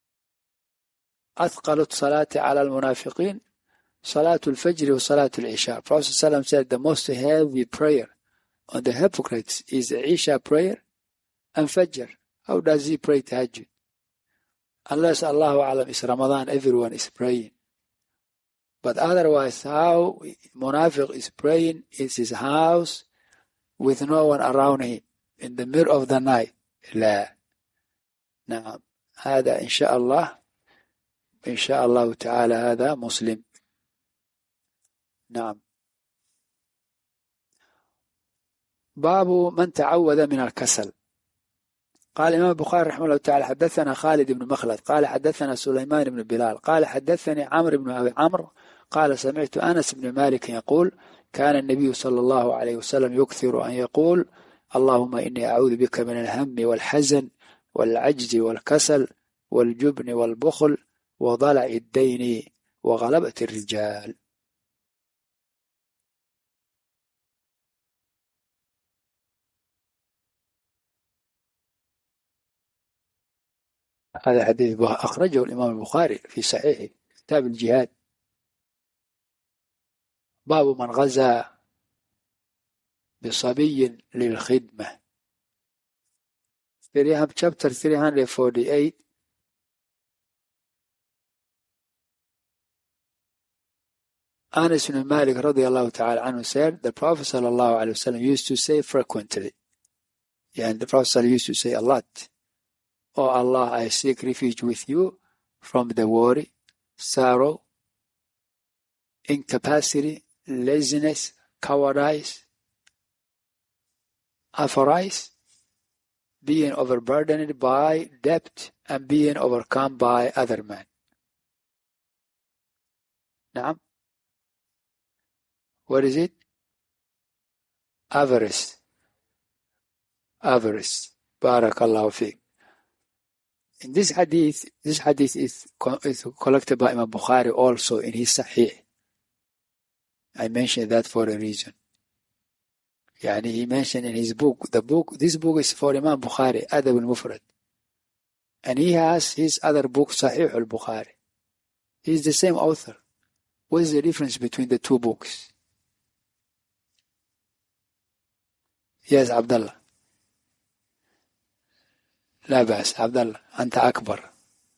أثقل الصلاة على المنافقين صلاة الفجر وصلاة العشاء. Prophet ﷺ said the most heavy prayer on the hypocrites is the Isha prayer and Fajr. How does he pray tahajjud? Unless Allahu Alam is Ramadan, everyone is praying. But otherwise, how Munafiq is praying in his house with no one around him in the middle of the night. لا. نعم. هذا إن شاء الله تعالى هذا مسلم. نعم. باب من تعوذ من الكسل. قال الإمام البخاري رحمه الله تعالى حدثنا خالد بن مخلد قال حدثنا سليمان بن بلال قال حدثني عمرو بن أبي عمرو قال سمعت أنس بن مالك يقول كان النبي صلى الله عليه وسلم يكثر أن يقول اللهم إني أعوذ بك من الهم والحزن والعجز والكسل والجبن والبخل وضلع الدين وغلبة الرجال. هذا حديث أخرجه الإمام البخاري في صحيحه كتاب الجهاد. باب من غزا بصبي للخدمة. chapter 348. Anas bin Malik radiallahu ta'ala anhu said the Prophet sallallahu alayhi wa sallam used to say frequently, and the Prophet used to say a lot, "Oh Allah, I seek refuge with you from the worry, sorrow, incapacity, laziness, cowardice, avarice, being overburdened by debt, and being overcome by other men." Naam. What is it? Avarice. Barakallahu fiqh. In this hadith is collected by Imam Bukhari also in his Sahih. I mentioned that for a reason. He mentioned in his book, this book is for Imam Bukhari, Adab al-Mufrad. And he has his other book, Sahih al-Bukhari. He's the same author. What is the difference between the two books? Yes, Abdullah. لا بأس عبد الله أنت أكبر.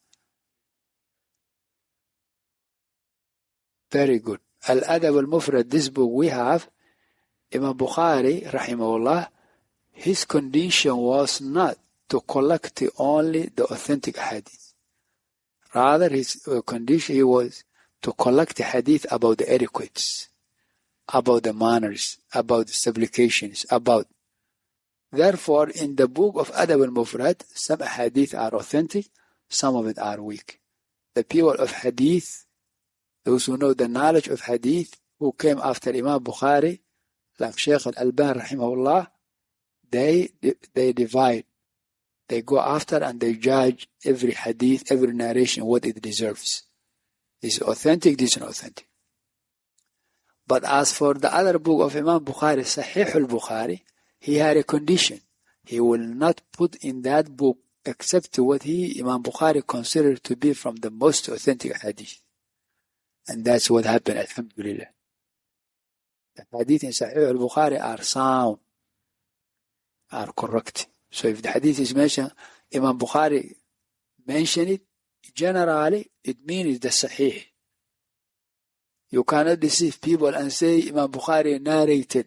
Very good. Al-Adab al-Mufrad, this book we have, Imam Bukhari rahimahullah, his condition was not to collect only the authentic hadith. Rather, his condition was to collect the hadith about the etiquettes, about the manners, about the supplications, Therefore, in the book of Adab al-Mufrad, some hadith are authentic, some of it are weak. The people of hadith, those who know the knowledge of hadith, who came after Imam Bukhari, like Shaykh al-Alban rahimahullah, they divide. They go after and they judge every hadith, every narration, what it deserves. This is authentic, this is not authentic. But as for the other book of Imam Bukhari, Sahih al-Bukhari, he had a condition. He will not put in that book except what Imam Bukhari considered to be from the most authentic hadith. And that's what happened, alhamdulillah. The hadith in Sahih al-Bukhari are sound, are correct. So if the hadith is mentioned, Imam Bukhari mentioned it, generally it means the Sahih. You cannot deceive people and say Imam Bukhari narrated.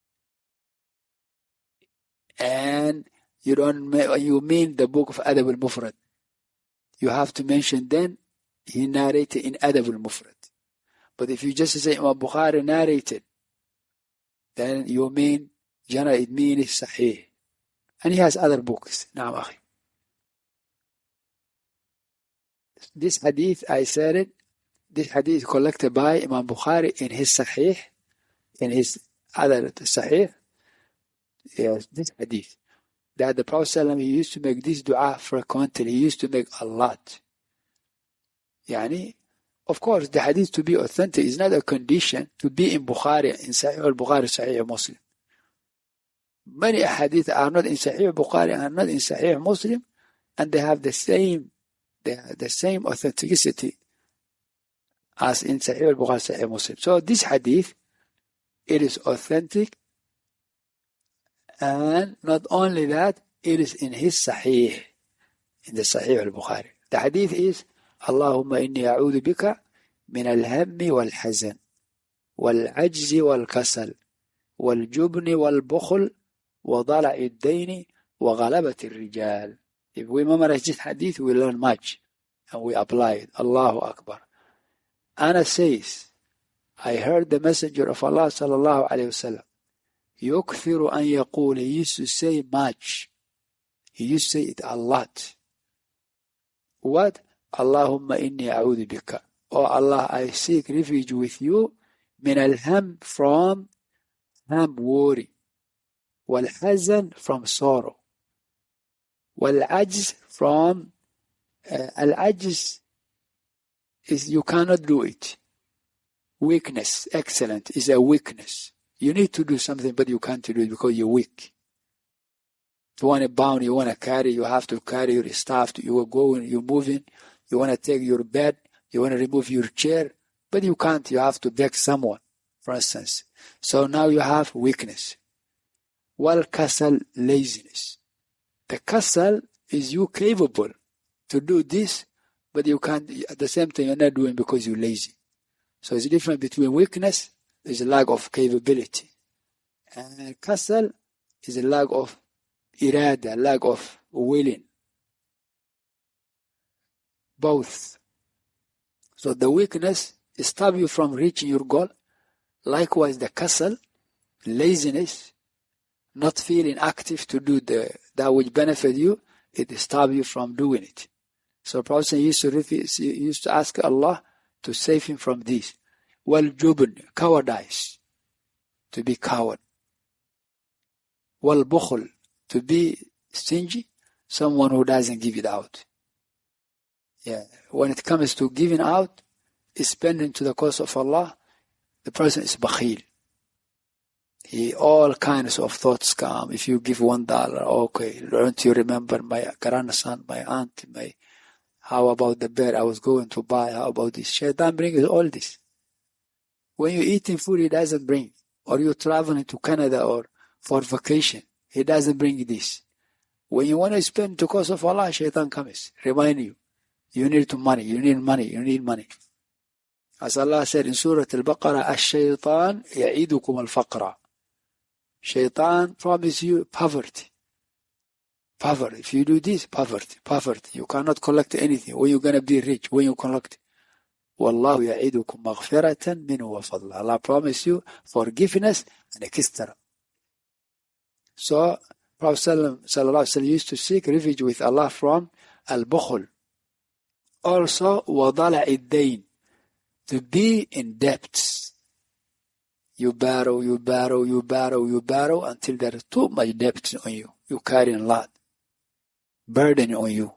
And you mean the book of Adab al-Mufrad. You have to mention then he narrated in Adab al-Mufrad. But if you just say Imam Bukhari narrated, then you mean generally it means Sahih. And he has other books. Naam akhi. This hadith, I said it, this hadith collected by Imam Bukhari in his Sahih, in his other Sahih. Yes, this hadith. That the Prophet ﷺ, he used to make this dua frequently. He used to make a lot. Yani, of course, the hadith to be authentic is not a condition to be in Bukhari, in Sahih al-Bukhari, Sahih Muslim. Many hadith are not in Sahih Bukhari, are not in Sahih Muslim, and they have the same authenticity as in Sahih al-Bukhari, Sahih Muslim. So this hadith, it is authentic, and not only that, it is in his Sahih, in the Sahih al-Bukhari. The hadith is, Allahumma inni a'udhu bika min al-hammi wal-hazan, wal-ajzi wal-kasal, wal-jubni wal-bukhl, وضلع الدين وغلبة الرجال. If we memorize this hadith, we learn much and we apply it. Allahu Akbar. Anas says, I heard the Messenger of Allah sallallahu alayhi wasallam يكثر أن يقول, he used to say much, he used to say it a lot. What? Allahumma inni a'udhu bika. Oh Allah, I seek refuge with you min al-ham, from ham, worry, wal-hazan, from sorrow, wal-ajz, from al-ajz is you cannot do it. Weakness, excellent, is a weakness. You need to do something, but you can't do it because you're weak. You want to bound, you want to carry, you have to carry your stuff, you are going, you're moving, you want to take your bed, you want to remove your chair, but you can't, you have to beg someone, for instance. So now you have weakness. Wal kasal, laziness. The kasal is you capable to do this, but you can't, at the same time you're not doing because you're lazy. So it's different between weakness, is a lack of capability, and kasal is a lack of irada, lack of willing. Both. So the weakness stops you from reaching your goal. Likewise, the kasal, laziness, not feeling active to do that which benefit you, it stops you from doing it. So Prophet used to ask Allah to save him from this. Wal jubn, cowardice, to be coward. Wal bukhl, to be stingy, someone who doesn't give it out. Yeah, when it comes to giving out, spending to the cause of Allah, the person is bakhil. All kinds of thoughts come. If you give $1, okay, don't you remember my grandson, my aunt, how about the bear I was going to buy? How about this? Shaitan brings all this. When you're eating food, he doesn't bring. Or you're traveling to Canada or for vacation, he doesn't bring this. When you want to spend to cause of Allah, Shaitan comes, remind you. You need money, you need money, you need money. As Allah said in Surah Al-Baqarah, Ash-Shaytan ya'idukum al-faqra. Shaitan promises you poverty. Poverty. If you do this, poverty. You cannot collect anything. When you're going to be rich, when you collect. Wallahu ya'idukum maghfiratan minhu wa fadla. Allah promises you forgiveness and extra. So, Prophet sallallahu alaihi wasallam used to seek refuge with Allah from al-bukhl. Also, وَضَلَعِ الدَّيْنِ, to be in debts. You borrow until there is too much debt on you. You carry a lot. Burden on you.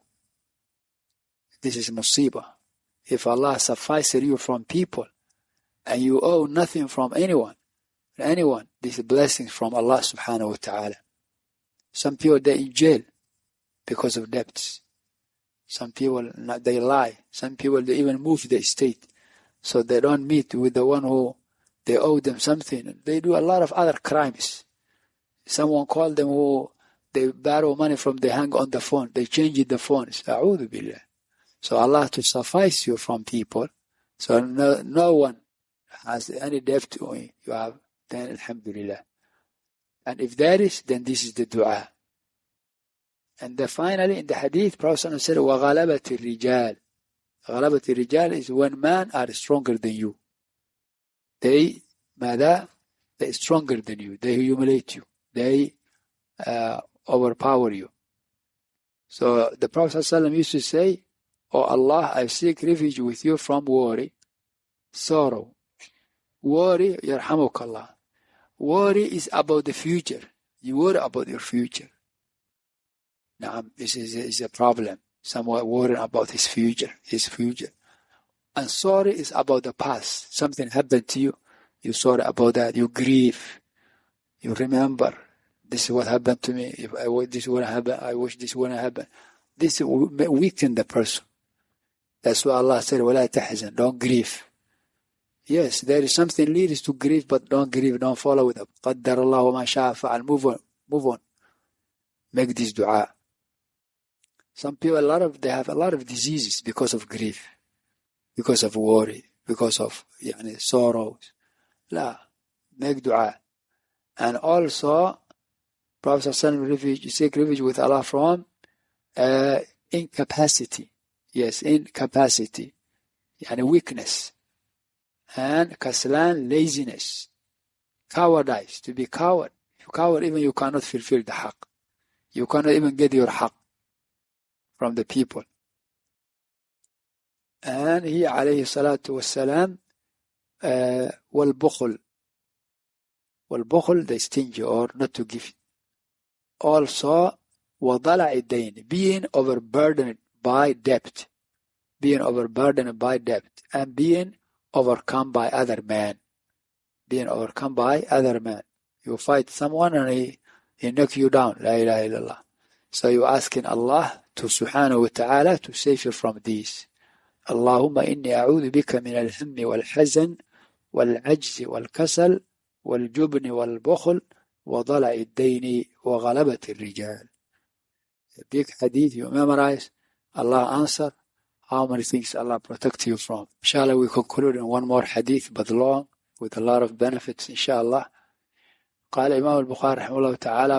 This is musibah. If Allah suffices you from people and you owe nothing from anyone, this is blessings from Allah subhanahu wa ta'ala. Some people, they're in jail because of debts. Some people, they lie. Some people, they even move the estate. So they don't meet with the one who they owe them something. They do a lot of other crimes. Someone called them who they borrow money from, they hang on the phone. They change the phone. A'udhu billah. So Allah to suffice you from people. So no one has any debt on you. You have, then alhamdulillah. And if there is, then this is the dua. And then finally in the hadith, Prophet said, وَغَلَبَةِ الرِّجَالِ. غَلَبَةِ الرِّجَالِ is when men are stronger than you. They stronger than you. They humiliate you. They overpower you. So the Prophet ﷺ used to say, Oh Allah, I seek refuge with you from worry, sorrow. Worry, yarhamukallah. Worry is about the future. You worry about your future. Now, this is a problem. Someone worrying about his future. And sorry is about the past. Something happened to you. You're sorry about that. You grieve. You remember, this is what happened to me. If I wish this wouldn't happen, I wish this wouldn't happen. This weakens the person. That's why Allah said, وَلَا تَحْزَنْ. Don't grieve. Yes, there is something leads to grief, but don't grieve. Don't follow it up. قَدَّرَ اللَّهُ مَا شَاءَ فَعَلْ. Move on. Move on. Make this dua. Some people, they have a lot of diseases because of grief, because of worry, because of sorrows. La, make dua. And also, Prophet ﷺ seek refuge with Allah from incapacity. Yes, incapacity. Weakness. And kaslan, laziness. Cowardice, to be coward. If you coward, even you cannot fulfill the haqq. You cannot even get your haqq from the people. And he, alayhi salatu wassalam, wal-bukhl. Wal-bukhl, the stingy or not to give. Also, وَضَلَعِ الدَّيْنِ, being overburdened by debt. Being overburdened by debt. And being overcome by other men. Being overcome by other men. You fight someone and he knock you down. La ilaha illallah. So you're asking Allah to subhanahu wa ta'ala to save you from these. Allahumma inni a'udhu bika min al-hammi wal-hazan wal-ajzi wal-kasal wal-jubni wal-bukhl wa dala'i ad-dayni wa ghalabat al-rijal. A big hadith you memorize. Allah answer. How many things Allah protect you from. Inshallah we conclude in one more hadith but long with a lot of benefits inshallah. قال إمام البخاري رحمه الله تعالى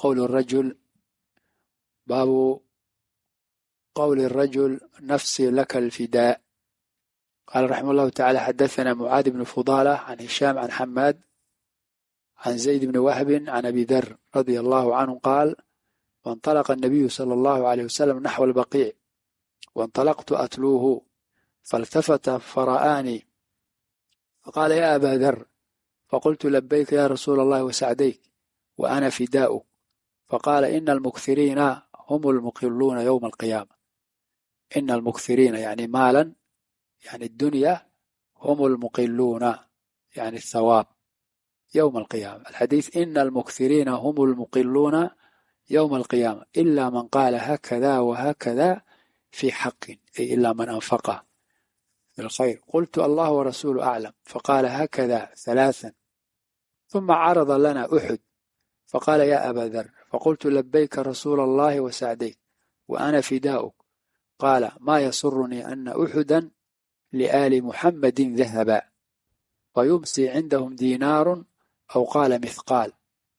باب قول الرجل نفسي لك الفداء. قال رحمه الله تعالى حدثنا معاذ بن فضالة عن هشام عن حماد عن زيد بن وهب عن أبي ذر رضي الله عنه قال وانطلق النبي صلى الله عليه وسلم نحو البقيع وانطلقت أتلوه فالتفت فرآني فقال يا أبا ذر فقلت لبيك يا رسول الله وسعديك وأنا فداؤك فقال إن المكثرين هم المقلون يوم القيامة. إن المكثرين يعني مالا الدنيا هم المقلون الثواب يوم القيامة. الحديث إن المكثرين هم المقلون يوم القيامة إلا من قال هكذا وهكذا في حق أي إلا من أنفقه في الخير. قلت الله ورسوله أعلم. فقال هكذا ثلاثا ثم عرض لنا أحد فقال يا أبا ذر فقلت لبيك رسول الله وسعديك وأنا فداؤك. قال ما يسرني أن أحدا لآل محمد ذهبا فيمسي عندهم دينار أو قال مثقال.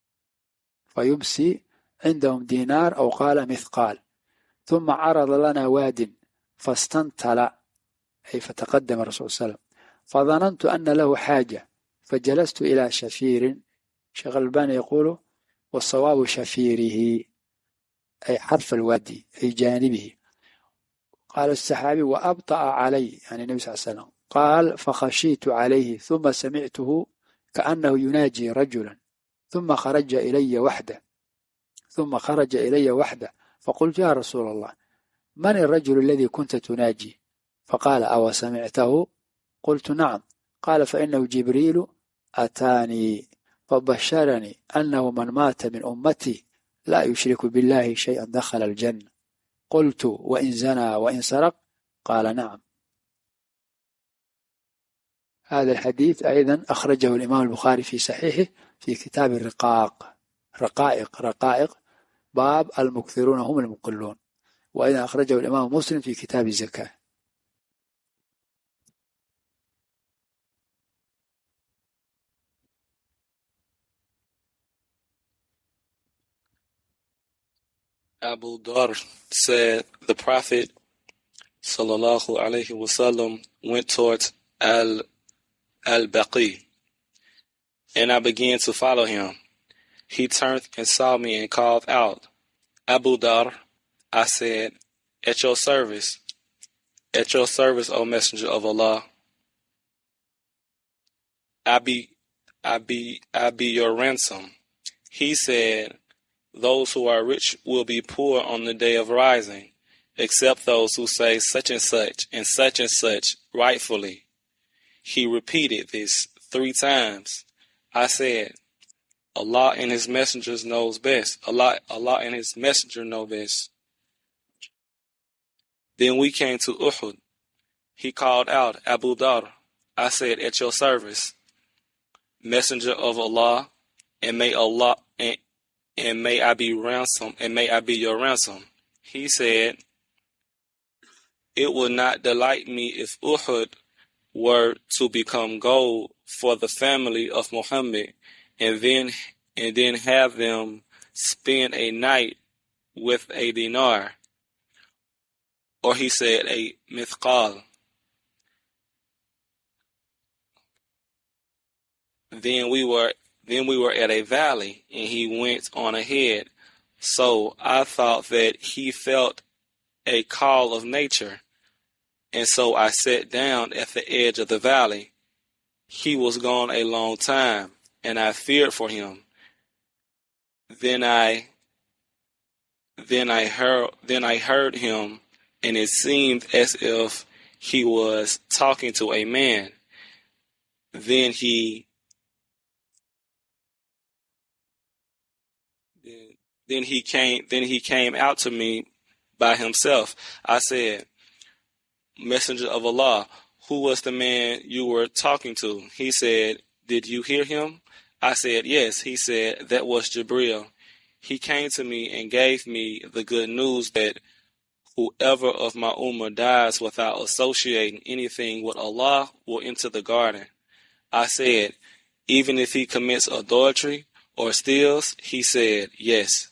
فيمسي عندهم دينار أو قال مثقال. ثم عرض لنا واد فاستنتل أي فتقدم الرسول صلى الله عليه وسلم فظننت أن له حاجة فجلست إلى شفير. شيخ الألباني يقول والصواب شفيره أي حرف الوادي أي جانبه. قال السحابي وأبطأ علي النبي صلى الله عليه وسلم قال فخشيت عليه ثم سمعته كأنه يناجي رجلا ثم خرج إلي وحده فقلت يا رسول الله من الرجل الذي كنت تناجي؟ فقال أو سمعته؟ قلت نعم. قال فإنه جبريل أتاني فبشرني أنه من مات من أمتي لا يشرك بالله شيئا دخل الجنة. قلت وإن زنى وإن سرق؟ قال نعم. هذا الحديث أيضا أخرجه الإمام البخاري في صحيحه في كتاب رقائق باب المكثرون هم المقلون. وأيضا أخرجه الإمام مسلم في كتاب الزكاة. Abu Dar said the Prophet sallallahu alaihi wasallam went towards al-Baqi, and I began to follow him. He turned and saw me and called out, Abu Dar. I said, at your service, O Messenger of Allah. I be your ransom. He said, those who are rich will be poor on the day of rising, except those who say such and such rightfully. He repeated this 3 times. I said, Allah and His messengers knows best. Allah and His messenger know best. Then we came to Uhud. He called out, Abu Dhar. I said, at your service, messenger of Allah, and may Allah and may I be ransom, and may I be your ransom. He said, it would not delight me if Uhud were to become gold for the family of Muhammad, and then have them spend a night with a dinar, or he said a mithqal. Then we were at a valley, and he went on ahead. So I thought that he felt a call of nature, and so I sat down at the edge of the valley. He was gone a long time, and I feared for him. Then I heard him, and it seemed as if he was talking to a man. Then he came out to me by himself. I said, Messenger of Allah, who was the man you were talking to? He said, did you hear him? I said, yes. He said, that was Jibril. He came to me and gave me the good news that whoever of my ummah dies without associating anything with Allah will enter the garden. I said, even if he commits adultery or steals? He said, yes.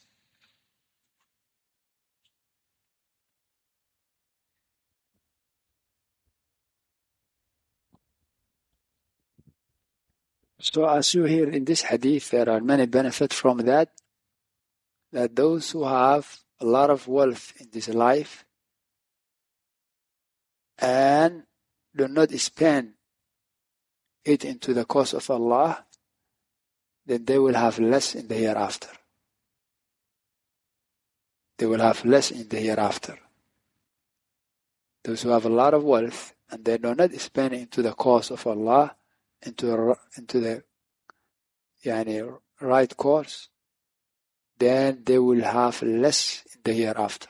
So as you hear in this hadith, there are many benefits from that those who have a lot of wealth in this life and do not spend it into the cause of Allah, then they will have less in the hereafter. They will have less in the hereafter. Those who have a lot of wealth and they do not spend it into the cause of Allah, into the right course, then they will have less in the hereafter.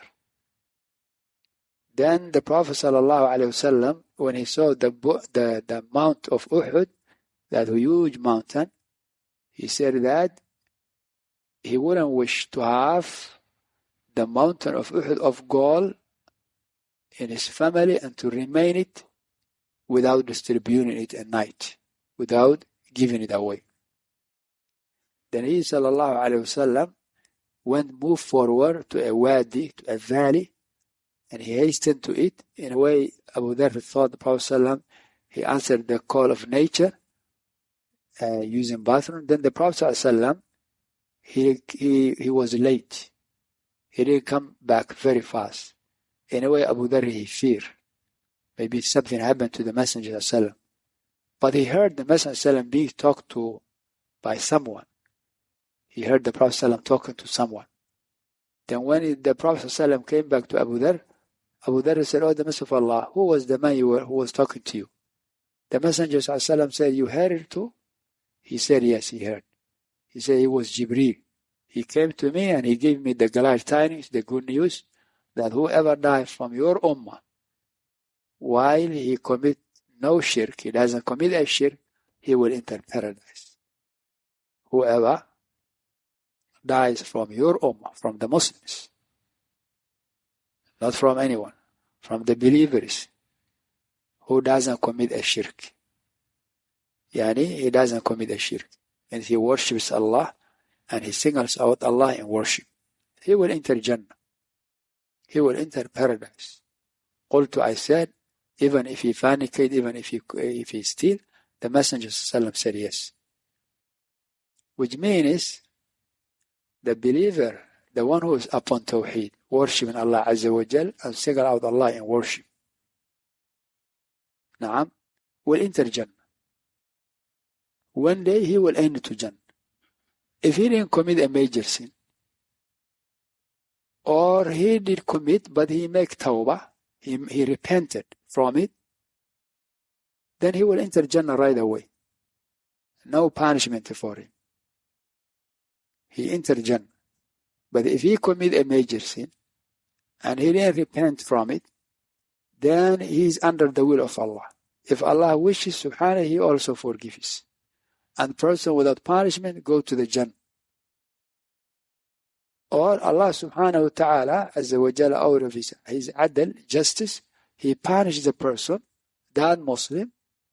Then the Prophet ﷺ, when he saw the mount of Uhud, that huge mountain, he said that he wouldn't wish to have the mountain of Uhud of gold in his family and to remain it without distributing it at night, without giving it away. Then he ﷺ moved forward to a wadi, to a valley, and he hastened to it. In a way, Abu Dharr thought the Prophet ﷺ, he answered the call of nature using bathroom. Then the Prophet ﷺ, he was late. He didn't come back very fast. In a way, Abu Dharr, he feared. Maybe something happened to the Messenger ﷺ. But he heard the Messenger ﷺ being talked to by someone. He heard the Prophet ﷺ talking to someone. Then when the Prophet ﷺ came back to Abu Dharr said, oh, the Messenger of Allah, who was the man who was talking to you? The Messenger ﷺ said, you heard it too? He said, yes, he heard. He said, it was Jibreel. He came to me and he gave me the glad tidings, the good news, that whoever dies from your ummah, while he commit no shirk, he doesn't commit a shirk, he will enter paradise. Whoever dies from your ummah, from the Muslims, not from anyone, from the believers, who doesn't commit a shirk. He doesn't commit a shirk. And he worships Allah and he singles out Allah in worship. He will enter Jannah. He will enter paradise. Qultu, I said, even if he fornicate, even if he steal, the Messenger ﷺ said yes. Which means the believer, the one who is upon Tawheed, worshiping Allah Azza wa Jal and single out Allah in worship, Naam, will enter Jannah. One day he will enter to Jannah. If he didn't commit a major sin, or he did commit, but he make tawbah, he repented from it, then he will enter Jannah right away. No punishment for him. He entered Jannah. But if he commit a major sin, and he didn't repent from it, then he is under the will of Allah. If Allah wishes, subhanahu, he also forgives. And person without punishment go to the Jannah. Or Allah subhanahu wa ta'ala, azza wa jalla, out of his adl, justice, he punishes the person, that Muslim,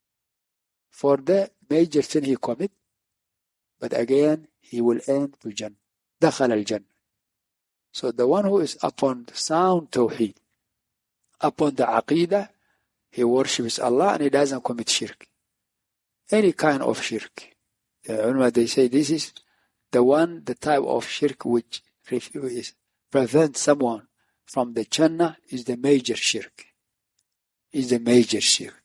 for the major sin he commit, but again, he will end to Jannah. Dakhal al-Jannah. So the one who is upon sound tawheed, upon the aqidah, he worships Allah and he doesn't commit shirk. Any kind of shirk. They say this is the type of shirk which prevents someone from the Jannah is the major shirk. Is the major shirk.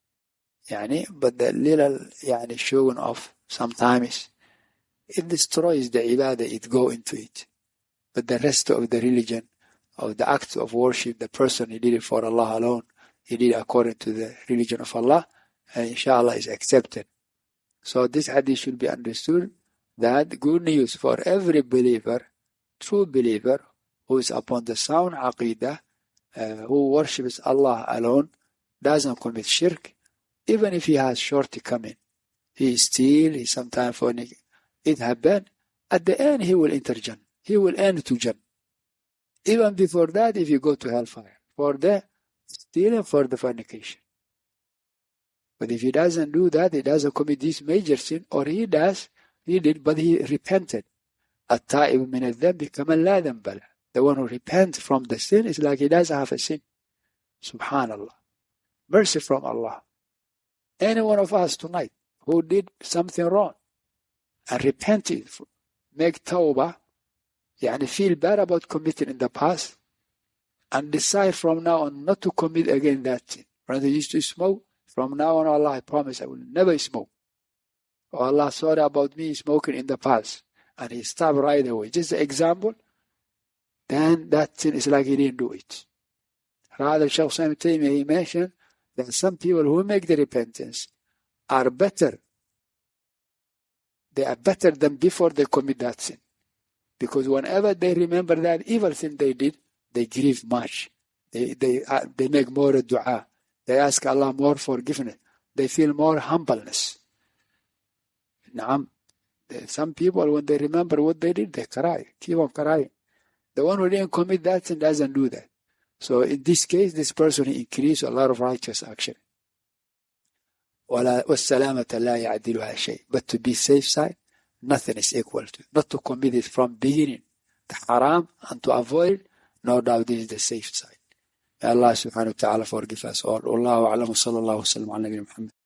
But the little showing off sometimes, it destroys the ibadah, it go into it. But the rest of the religion, of the acts of worship, the person, he did it for Allah alone. He did it according to the religion of Allah, and inshallah is accepted. So this hadith should be understood that good news for every believer, true believer, who is upon the sound aqidah, who worships Allah alone, doesn't commit shirk, even if he has shortcoming. He steals, he sometimes fornicates. It happens. At the end, he will enter Jannah. He will end to Jannah. Even before that, if you go to hellfire, for the stealing, for the fornication. But if he doesn't do that, he doesn't commit this major sin, or he did, but he repented. التائب من الذنب كمن لا ذنب له. The one who repents from the sin is like he doesn't have a sin. Subhanallah. Mercy from Allah. Any one of us tonight who did something wrong and repented, make tawbah, feel bad about committing in the past, and decide from now on not to commit again that sin. When they used to smoke, from now on, Allah, I promise I will never smoke. Oh Allah, sorry about me smoking in the past. And he stopped right away. Just an example, then that sin is like he didn't do it. Rather, Shaykh Islam Taymiyyah, he mentioned that some people who make the repentance are better. They are better than before they commit that sin. Because whenever they remember that evil sin they did, they grieve much. They make more dua. They ask Allah more forgiveness. They feel more humbleness. Naam. Some people, when they remember what they did, they cry. Keep on crying. The one who didn't commit that sin doesn't do that. So in this case, this person increased a lot of righteous action. وَالسَّلَامَةَ لَا يَعْدِلُهَا شَيْء. But to be safe side, nothing is equal to it. Not to commit it from beginning, the haram, and to avoid, no doubt this is the safe side. May Allah subhanahu wa ta'ala forgive us all. Wallahu a'lam wa sallallahu wa sallam ala nabiyyina Muhammad.